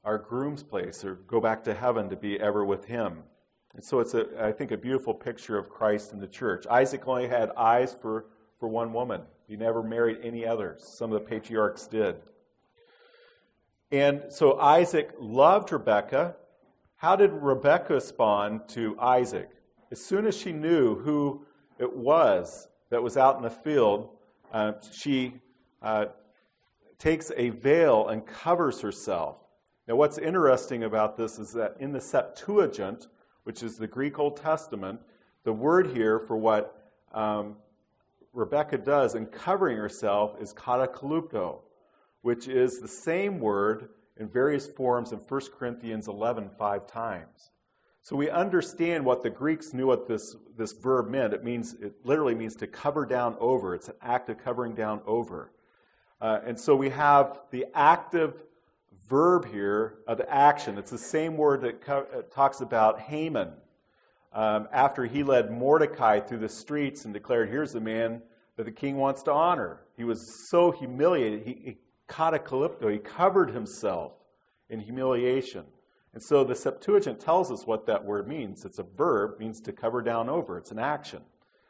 our groom's place or go back to heaven to be ever with him. And so it's, a, I think, a beautiful picture of Christ in the church. Isaac only had eyes for, for one woman. He never married any others. Some of the patriarchs did. And so Isaac loved Rebekah. How did Rebekah respond to Isaac? As soon as she knew who it was that was out in the field, uh, she uh, takes a veil and covers herself. Now, what's interesting about this is that in the Septuagint, which is the Greek Old Testament, the word here for what um, Rebekah does in covering herself is katakalupto, which is the same word in various forms in First Corinthians eleven, five times. So we understand what the Greeks knew what this, this verb meant. It means, it literally means to cover down over. It's an act of covering down over. Uh, and so we have the active verb here of the action. It's the same word that co- uh, talks about Haman um, after he led Mordecai through the streets and declared, here's the man that the king wants to honor. He was so humiliated. He, he katakalupto, he covered himself in humiliation. And so the Septuagint tells us what that word means. It's a verb, means to cover down over. It's an action.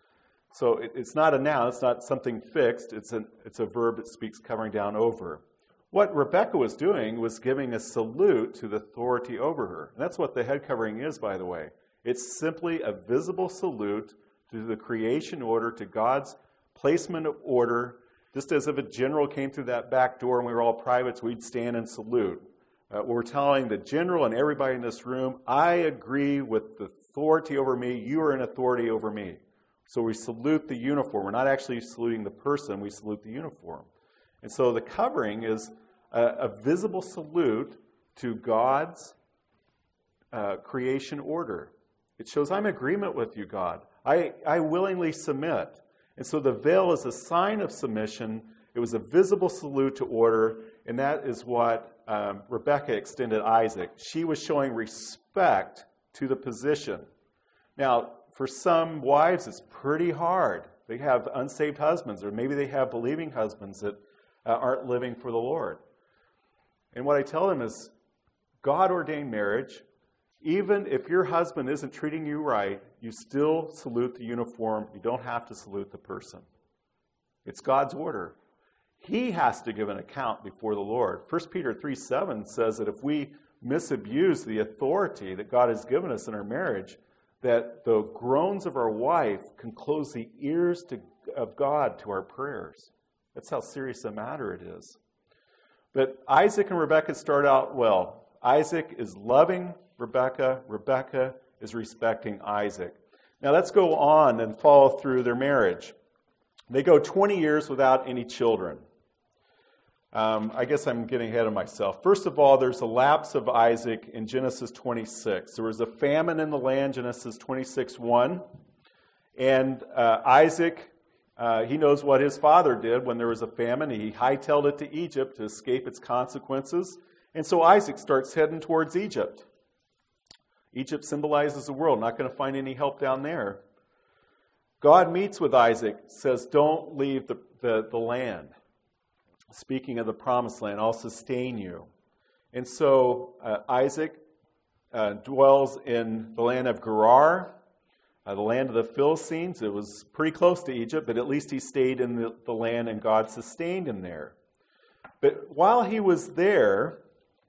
So it, it's not a noun. It's not something fixed. It's, an, it's a verb that speaks covering down over. What Rebekah was doing was giving a salute to the authority over her. And that's what the head covering is, by the way. It's simply a visible salute to the creation order, to God's placement of order. Just as if a general came through that back door and we were all privates, we'd stand and salute. Uh, we're telling the general and everybody in this room, I agree with the authority over me. You are an authority over me. So we salute the uniform. We're not actually saluting the person. We salute the uniform. And so the covering is a, a visible salute to God's uh, creation order. It shows I'm in agreement with you, God. I, I willingly submit. And so the veil is a sign of submission. It was a visible salute to order, and that is what um, Rebekah extended Isaac. She was showing respect to the position. Now, for some wives, it's pretty hard. They have unsaved husbands, or maybe they have believing husbands that uh, aren't living for the Lord. And what I tell them is, God ordained marriage. Even if your husband isn't treating you right, you still salute the uniform. You don't have to salute the person. It's God's order. He has to give an account before the Lord. First Peter three seven says that if we misabuse the authority that God has given us in our marriage, that the groans of our wife can close the ears to, of God to our prayers. That's how serious a matter it is. But Isaac and Rebekah start out well. Isaac is loving Rebekah. Rebekah is respecting Isaac. Now let's go on and follow through their marriage. They go twenty years without any children. Um, I guess I'm getting ahead of myself. First of all, there's a lapse of Isaac in Genesis twenty-six. There was a famine in the land, Genesis twenty-six one. And uh, Isaac, uh, he knows what his father did when there was a famine. He hightailed it to Egypt to escape its consequences. And so Isaac starts heading towards Egypt. Egypt symbolizes the world. Not going to find any help down there. God meets with Isaac, says, don't leave the, the, the land. Speaking of the promised land, I'll sustain you. And so uh, Isaac uh, dwells in the land of Gerar, uh, the land of the Philistines. It was pretty close to Egypt, but at least he stayed in the, the land and God sustained him there. But while he was there,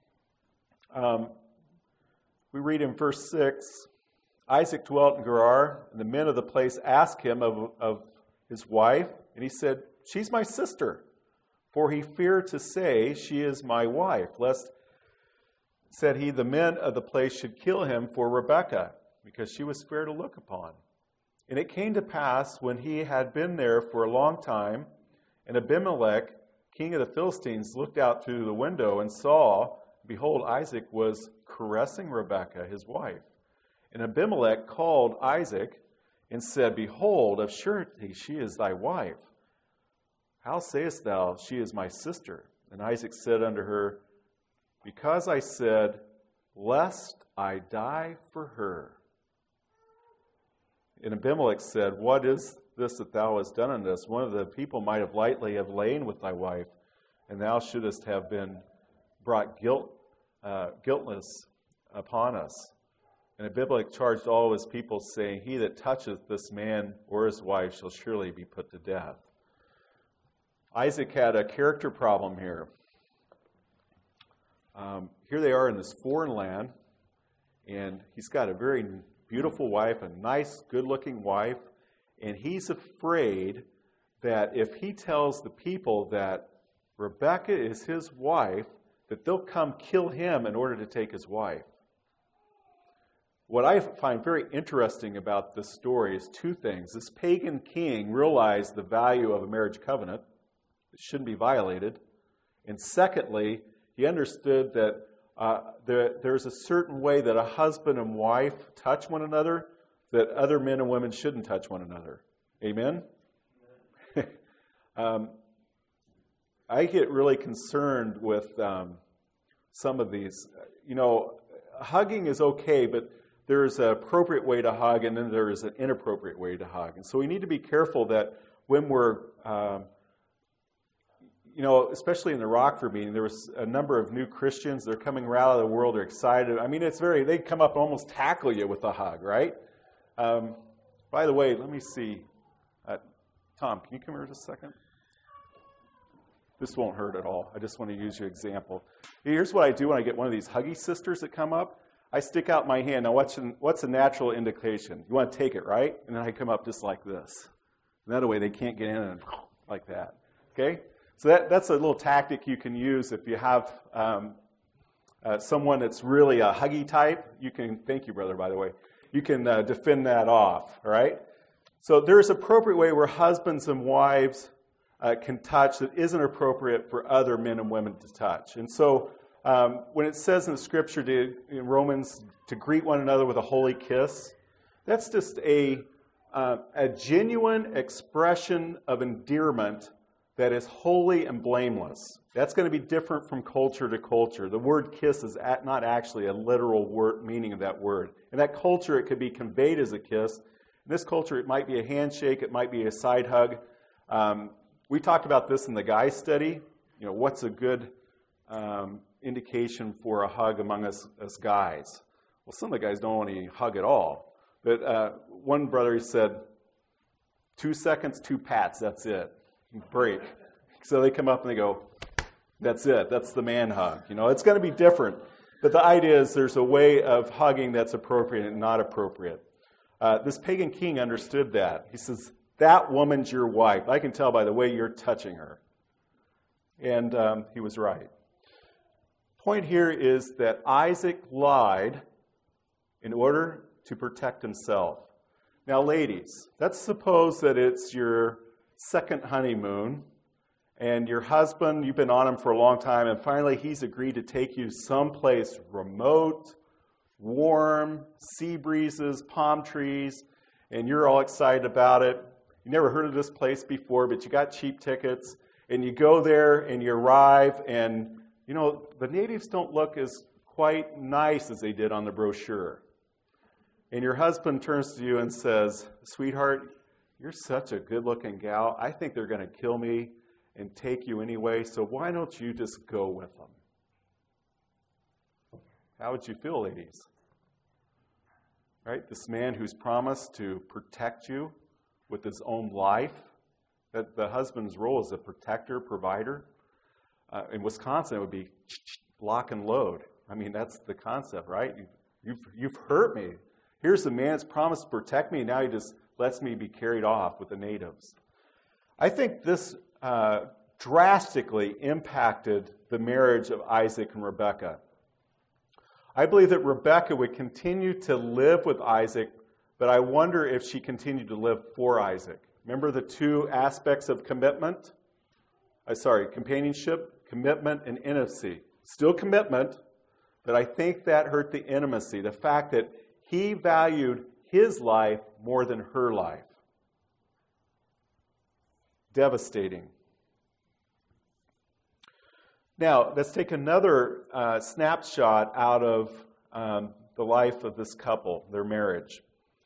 um, we read in verse six, Isaac dwelt in Gerar, and the men of the place asked him of, of his wife, and he said, she's my sister. For he feared to say, she is my wife, lest, said he, the men of the place should kill him for Rebekah, because she was fair to look upon. And it came to pass, when he had been there for a long time, and Abimelech, king of the Philistines, looked out through the window and saw, behold, Isaac was caressing Rebekah, his wife. And Abimelech called Isaac and said, behold, of surety she is thy wife. How sayest thou, she is my sister? And Isaac said unto her, because I said, lest I die for her. And Abimelech said, what is this that thou hast done unto us? One of the people might have lightly have lain with thy wife, and thou shouldest have been brought guilt uh, guiltless upon us. And Abimelech charged all his people, saying, "He that toucheth this man or his wife shall surely be put to death." Isaac had a character problem here. Um, here they are in this foreign land, and he's got a very beautiful wife, a nice, good-looking wife, and he's afraid that if he tells the people that Rebekah is his wife, that they'll come kill him in order to take his wife. What I find very interesting about this story is two things. This pagan king realized the value of a marriage covenant. It shouldn't be violated. And secondly, he understood that uh, there, there's a certain way that a husband and wife touch one another that other men and women shouldn't touch one another. Amen? um, I get really concerned with um, some of these. You know, hugging is okay, but there's an appropriate way to hug, and then there is an inappropriate way to hug. And so we need to be careful that when we're, um, you know, especially in the Rockford meeting, there was a number of new Christians. They're coming out of the world. They're excited. I mean, it's very, they come up and almost tackle you with a hug, right? Um, by the way, let me see. Uh, Tom, can you come here just a second? This won't hurt at all. I just want to use your example. Here's what I do when I get one of these huggy sisters that come up. I stick out my hand. Now, what's, an, what's a natural indication? You want to take it, right? And then I come up just like this. And that way they can't get in and like that. Okay? So that, that's a little tactic you can use if you have um, uh, someone that's really a huggy type. You can, thank you, brother, by the way. You can uh, defend that off, all right? So there's an appropriate way where husbands and wives uh, can touch that isn't appropriate for other men and women to touch. And so Um, when it says in the scripture to, in Romans to greet one another with a holy kiss, that's just a, uh, a genuine expression of endearment that is holy and blameless. That's going to be different from culture to culture. The word kiss is at, not actually a literal word meaning of that word. In that culture, it could be conveyed as a kiss. In this culture, it might be a handshake. It might be a side hug. Um, we talked about this in the guys study. You know, what's a good Um, indication for a hug among us as guys? Well, some of the guys don't want to hug at all. But uh, one brother, he said, two seconds, two pats, that's it. Break. So they come up and they go, that's it. That's the man hug. You know, it's going to be different. But the idea is there's a way of hugging that's appropriate and not appropriate. Uh, this pagan king understood that. He says, that woman's your wife. I can tell by the way you're touching her. And um, he was right. Point here is that Isaac lied in order to protect himself. Now, ladies, let's suppose that it's your second honeymoon, and your husband, you've been on him for a long time, and finally he's agreed to take you someplace remote, warm, sea breezes, palm trees, and you're all excited about it. You never heard of this place before, but you got cheap tickets, and you go there, and you arrive, and you know, the natives don't look as quite nice as they did on the brochure. And your husband turns to you and says, sweetheart, you're such a good-looking gal. I think they're going to kill me and take you anyway, so why don't you just go with them? How would you feel, ladies? Right? This man who's promised to protect you with his own life, that the husband's role is a protector, provider. Uh, in Wisconsin, it would be lock and load. I mean, that's the concept, right? You've, you've, you've hurt me. Here's the man that's promised to protect me, and now he just lets me be carried off with the natives. I think this uh, drastically impacted the marriage of Isaac and Rebekah. I believe that Rebekah would continue to live with Isaac, but I wonder if she continued to live for Isaac. Remember the two aspects of commitment? Uh, sorry, companionship, commitment, and intimacy. Still commitment, but I think that hurt the intimacy, the fact that he valued his life more than her life. Devastating. Now, let's take another uh, snapshot out of um, the life of this couple, their marriage.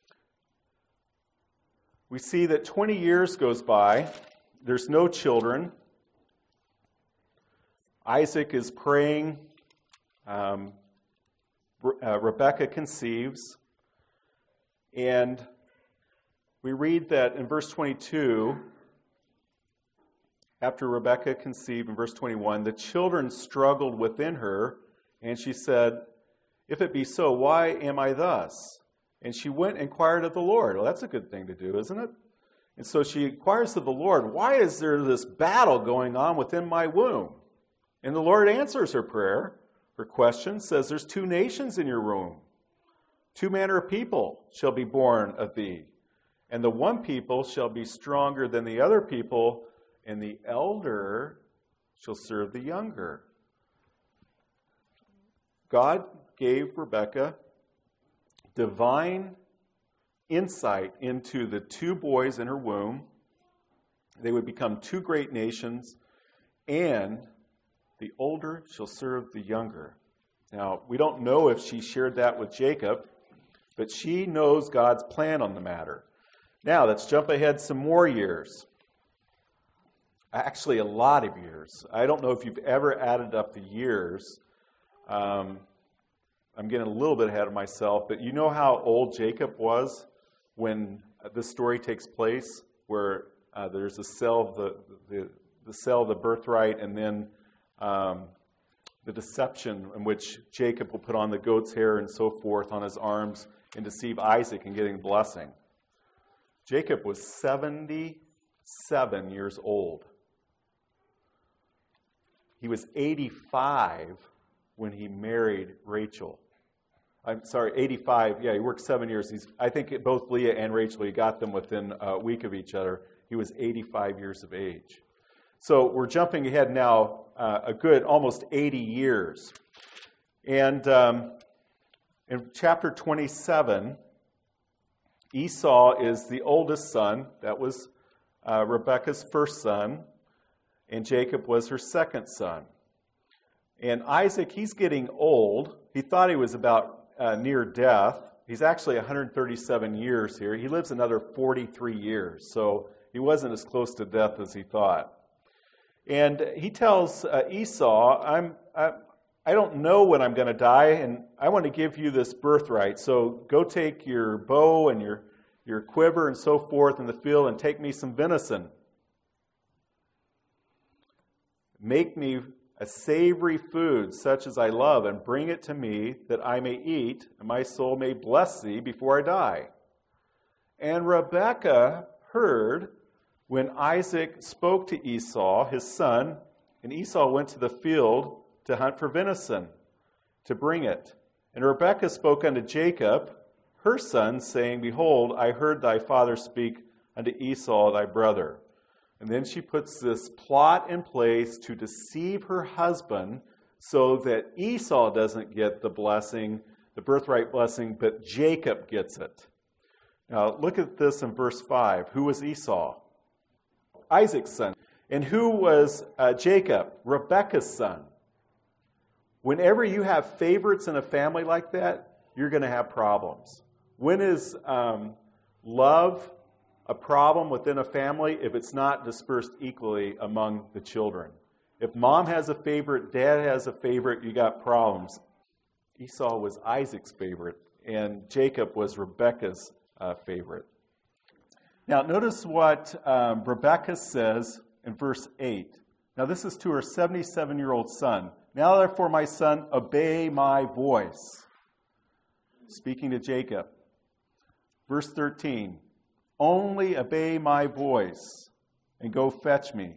We see that twenty years goes by. There's no children. Isaac is praying um, uh, Rebekah conceives, and we read that in verse twenty-two, after Rebekah conceived, in verse twenty-one, the children struggled within her, and she said, "If it be so, why am I thus?" And she went and inquired of the Lord. Well, that's a good thing to do, isn't it? And so she inquires of the Lord, "Why is there this battle going on within my womb?" And the Lord answers her prayer. Her question says, "There's two nations in your womb. Two manner of people shall be born of thee. And the one people shall be stronger than the other people, and the elder shall serve the younger." God gave Rebekah divine insight into the two boys in her womb. They would become two great nations, and the older shall serve the younger. Now, we don't know if she shared that with Jacob, but she knows God's plan on the matter. Now, let's jump ahead some more years. Actually, a lot of years. I don't know if you've ever added up the years. Um, I'm getting a little bit ahead of myself, but you know how old Jacob was when this story takes place, where uh, there's a sale of the, the, the sale of the birthright, and then um, the deception in which Jacob will put on the goat's hair and so forth on his arms and deceive Isaac in getting blessing. Jacob was seventy-seven years old. He was eighty-five when he married Rachel. I'm sorry, eighty-five. Yeah, he worked seven years. He's, I think both Leah and Rachel, he got them within a week of each other. He was eighty-five years of age. So we're jumping ahead now uh, a good almost eighty years. And um, in chapter twenty-seven, Esau is the oldest son. That was uh, Rebekah's first son. And Jacob was her second son. And Isaac, he's getting old. He thought he was about uh, near death. He's actually one hundred thirty-seven years here. He lives another forty-three years. So he wasn't as close to death as he thought. And he tells uh, Esau, I'm, I, I don't know when I'm going to die, and I want to give you this birthright. So go take your bow and your, your quiver and so forth in the field and take me some venison. Make me a savory food such as I love, and bring it to me that I may eat, and my soul may bless thee before I die. And Rebekah heard when Isaac spoke to Esau, his son, and Esau went to the field to hunt for venison, to bring it. And Rebekah spoke unto Jacob, her son, saying, Behold, I heard thy father speak unto Esau thy brother. And then she puts this plot in place to deceive her husband so that Esau doesn't get the blessing, the birthright blessing, but Jacob gets it. Now, look at this in verse five. Who was Esau? Isaac's son. And who was uh, Jacob? Rebekah's son. Whenever you have favorites in a family like that, you're going to have problems. When is um, love a problem within a family? If it's not dispersed equally among the children. If mom has a favorite, dad has a favorite, you got problems. Esau was Isaac's favorite, and Jacob was Rebekah's uh, favorite. Now, notice what um, Rebekah says in verse eight. Now, this is to her seventy-seven-year-old son. Now, therefore, my son, obey my voice. Speaking to Jacob. Verse thirteen. Only obey my voice and go fetch me.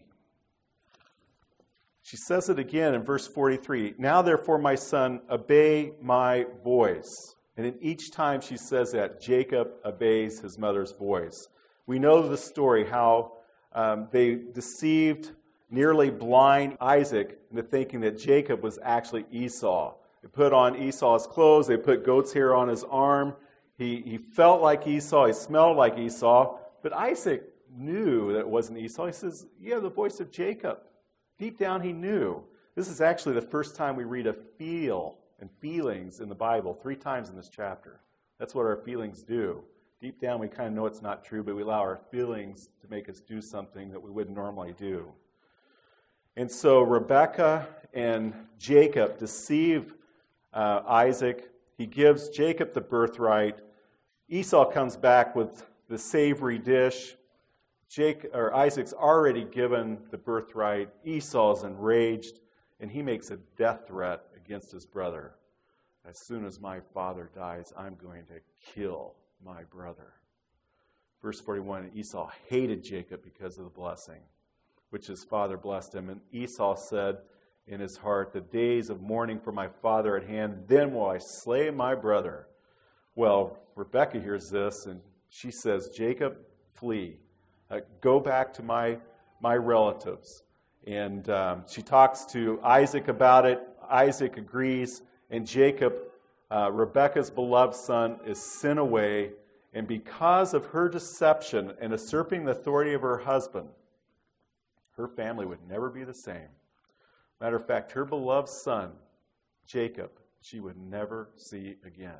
She says it again in verse forty-three. Now, therefore, my son, obey my voice. And in each time she says that, Jacob obeys his mother's voice. We know the story, how um, they deceived, nearly blind Isaac into thinking that Jacob was actually Esau. They put on Esau's clothes. They put goat's hair on his arm. He, he felt like Esau. He smelled like Esau. But Isaac knew that it wasn't Esau. He says, you have the voice of Jacob. Deep down he knew. This is actually the first time we read a feel and feelings in the Bible, three times in this chapter. That's what our feelings do. Deep down we kind of know it's not true, but we allow our feelings to make us do something that we wouldn't normally do. And so Rebekah and Jacob deceive uh, Isaac. He gives Jacob the birthright. Esau comes back with the savory dish. Jake, or Isaac's already given the birthright. Esau's enraged, and he makes a death threat against his brother. As soon as my father dies, I'm going to kill my brother. Verse forty-one, Esau hated Jacob because of the blessing, which his father blessed him. And Esau said in his heart, the days of mourning for my father at hand, then will I slay my brother. Well, Rebekah hears this, and she says, Jacob, flee. Uh, go back to my, my relatives. And um, she talks to Isaac about it. Isaac agrees, and Jacob, uh, Rebekah's beloved son, is sent away. And because of her deception and usurping the authority of her husband, her family would never be the same. Matter of fact, her beloved son, Jacob, she would never see again.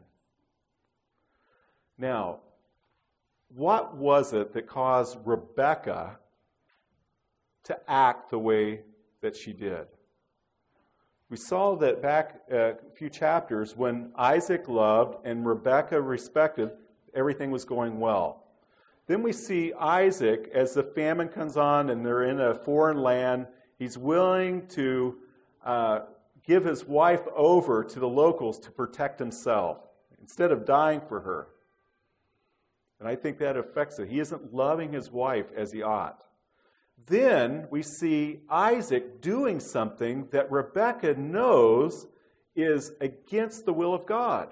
Now, what was it that caused Rebekah to act the way that she did? We saw that back a few chapters when Isaac loved and Rebekah respected, everything was going well. Then we see Isaac, as the famine comes on and they're in a foreign land, he's willing to uh, give his wife over to the locals to protect himself instead of dying for her. And I think that affects it. He isn't loving his wife as he ought. Then we see Isaac doing something that Rebekah knows is against the will of God.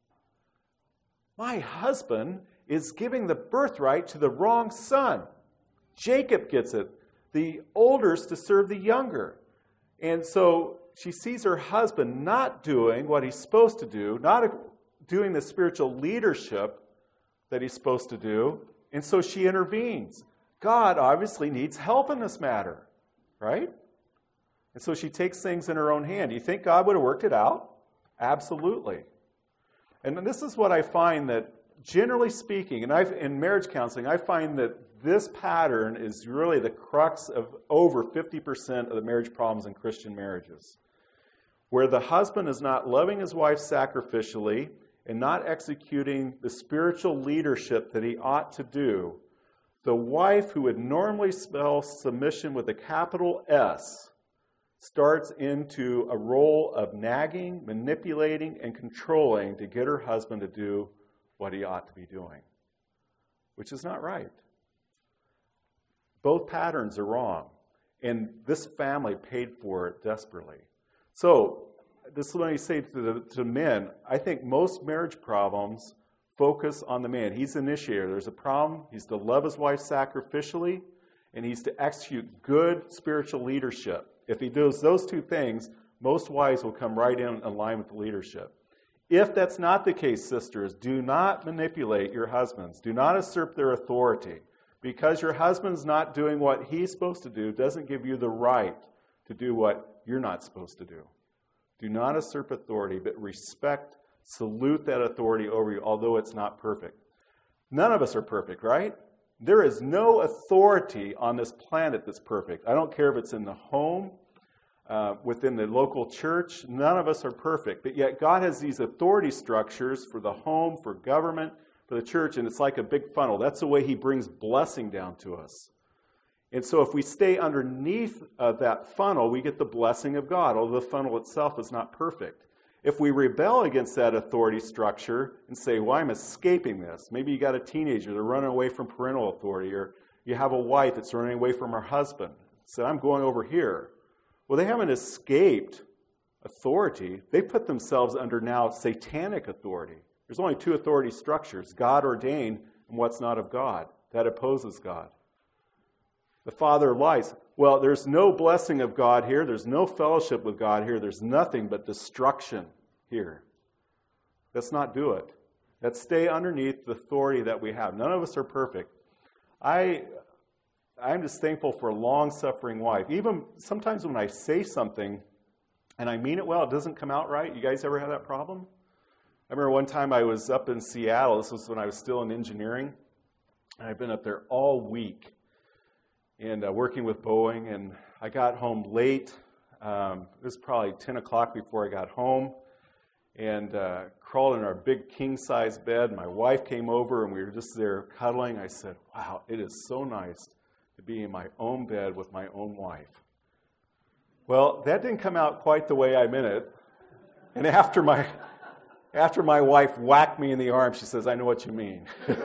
My husband is giving the birthright to the wrong son. Jacob gets it. The older's to serve the younger. And so she sees her husband not doing what he's supposed to do, not doing the spiritual leadership that he's supposed to do, and so she intervenes. God obviously needs help in this matter, right? And so she takes things in her own hand. Do you think God would have worked it out? Absolutely. And this is what I find that, generally speaking, and I've, in marriage counseling, I find that this pattern is really the crux of over fifty percent of the marriage problems in Christian marriages, where the husband is not loving his wife sacrificially and not executing the spiritual leadership that he ought to do. The wife, who would normally spell submission with a capital S, starts into a role of nagging, manipulating, and controlling to get her husband to do what he ought to be doing, which is not right. Both patterns are wrong, and this family paid for it desperately. So, this is what I say to the to men. I think most marriage problems focus on the man. He's the initiator. There's a problem. He's to love his wife sacrificially, and he's to execute good spiritual leadership. If he does those two things, most wives will come right in in line with the leadership. If that's not the case, sisters, do not manipulate your husbands. Do not usurp their authority. Because your husband's not doing what he's supposed to do doesn't give you the right to do what you're not supposed to do. Do not usurp authority, but respect, salute that authority over you, although it's not perfect. None of us are perfect, right? There is no authority on this planet that's perfect. I don't care if it's in the home, uh, within the local church. None of us are perfect. But yet God has these authority structures for the home, for government, for the church, and it's like a big funnel. That's the way he brings blessing down to us. And so if we stay underneath uh, that funnel, we get the blessing of God, although the funnel itself is not perfect. If we rebel against that authority structure and say, well, I'm escaping this. Maybe you got a teenager that's running away from parental authority, or you have a wife that's running away from her husband. Said, I'm going over here. Well, they haven't escaped authority. They put themselves under now satanic authority. There's only two authority structures, God ordained and what's not of God. That opposes God. The father lies. Well, there's no blessing of God here. There's no fellowship with God here. There's nothing but destruction here. Let's not do it. Let's stay underneath the authority that we have. None of us are perfect. I, I'm just thankful for a long-suffering wife. Even sometimes when I say something and I mean it well, it doesn't come out right. You guys ever have that problem? I remember one time I was up in Seattle. This was when I was still in engineering. And I've been up there all week. And uh, working with Boeing, and I got home late. Um, it was probably ten o'clock before I got home. and uh, crawled in our big king-size bed. My wife came over, and we were just there cuddling. I said, wow, it is so nice to be in my own bed with my own wife. Well, that didn't come out quite the way I meant it. And after my after my wife whacked me in the arm, she says, I know what you mean.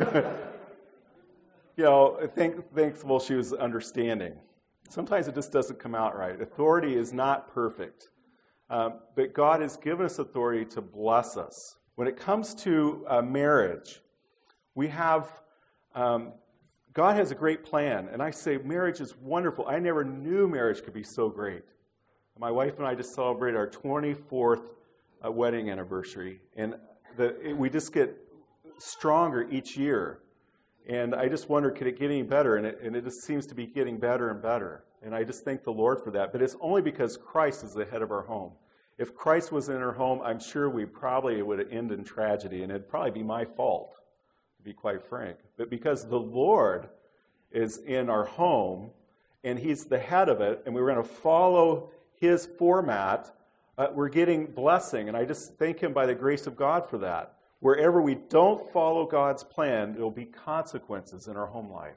You know, think, thankful she was understanding. Sometimes it just doesn't come out right. Authority is not perfect. Um, but God has given us authority to bless us. When it comes to uh, marriage, we have, um, God has a great plan. And I say marriage is wonderful. I never knew marriage could be so great. My wife and I just celebrated our twenty-fourth uh, wedding anniversary. And the, it, we just get stronger each year. And I just wonder, could it get any better? And it, and it just seems to be getting better and better. And I just thank the Lord for that. But it's only because Christ is the head of our home. If Christ was in our home, I'm sure we probably would end in tragedy. And it'd probably be my fault, to be quite frank. But because the Lord is in our home, and He's the head of it, and we're going to follow His format, uh, we're getting blessing. And I just thank Him by the grace of God for that. Wherever we don't follow God's plan, there will be consequences in our home life.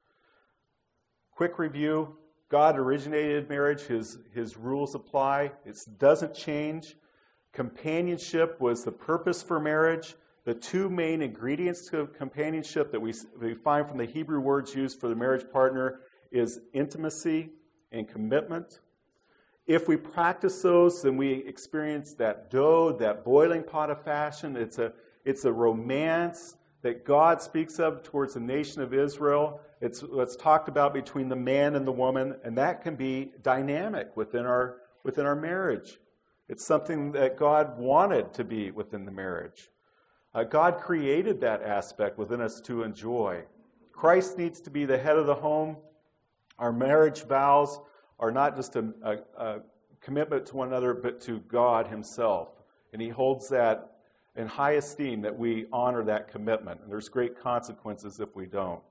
Quick review. God originated marriage. His, his rules apply. It doesn't change. Companionship was the purpose for marriage. The two main ingredients to companionship that we, we find from the Hebrew words used for the marriage partner is intimacy and commitment. If we practice those, then we experience that dough, that boiling pot of fashion. It's a It's a romance that God speaks of towards the nation of Israel. It's what's talked about between the man and the woman, and that can be dynamic within our within our marriage. It's something that God wanted to be within the marriage. Uh, God created that aspect within us to enjoy. Christ needs to be the head of the home. Our marriage vows are not just a, a, a commitment to one another, but to God Himself. And He holds that in high esteem, that we honor that commitment. And there's great consequences if we don't.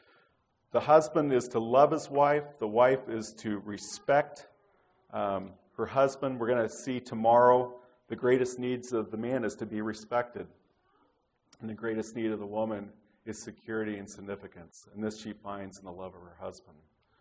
The husband is to love his wife. The wife is to respect um, her husband. We're going to see tomorrow the greatest needs of the man is to be respected. And the greatest need of the woman is security and significance. And this she finds in the love of her husband.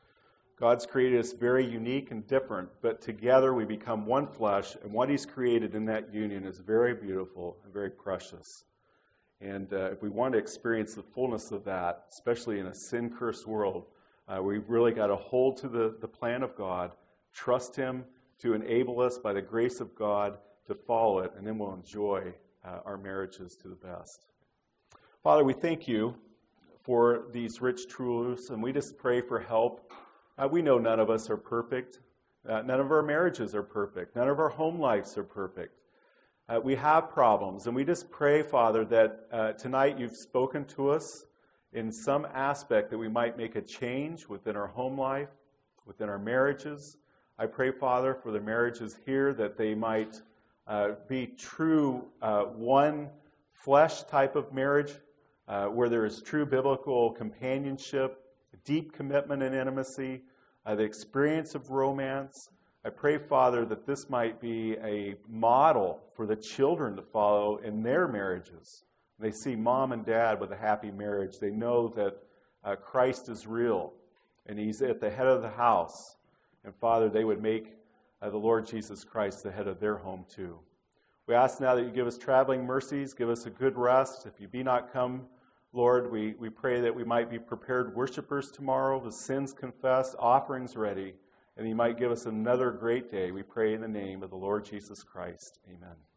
God's created us very unique and different, but together we become one flesh, and what He's created in that union is very beautiful and very precious. And uh, if we want to experience the fullness of that, especially in a sin-cursed world, uh, we've really got to hold to the, the plan of God, trust Him to enable us by the grace of God to follow it, and then we'll enjoy uh, our marriages to the best. Father, we thank You for these rich truths, and we just pray for help. Uh, we know none of us are perfect. Uh, none of our marriages are perfect. None of our home lives are perfect. Uh, we have problems, and we just pray, Father, that uh, tonight You've spoken to us in some aspect that we might make a change within our home life, within our marriages. I pray, Father, for the marriages here that they might uh, be true uh, one flesh type of marriage uh, where there is true biblical companionship, deep commitment and intimacy, uh, the experience of romance. I pray, Father, that this might be a model for the children to follow in their marriages. They see mom and dad with a happy marriage. They know that uh, Christ is real, and He's at the head of the house. And, Father, they would make uh, the Lord Jesus Christ the head of their home, too. We ask now that You give us traveling mercies, give us a good rest. If You be not come, Lord, we, we pray that we might be prepared worshipers tomorrow, the sins confessed, offerings ready, and You might give us another great day. We pray in the name of the Lord Jesus Christ. Amen.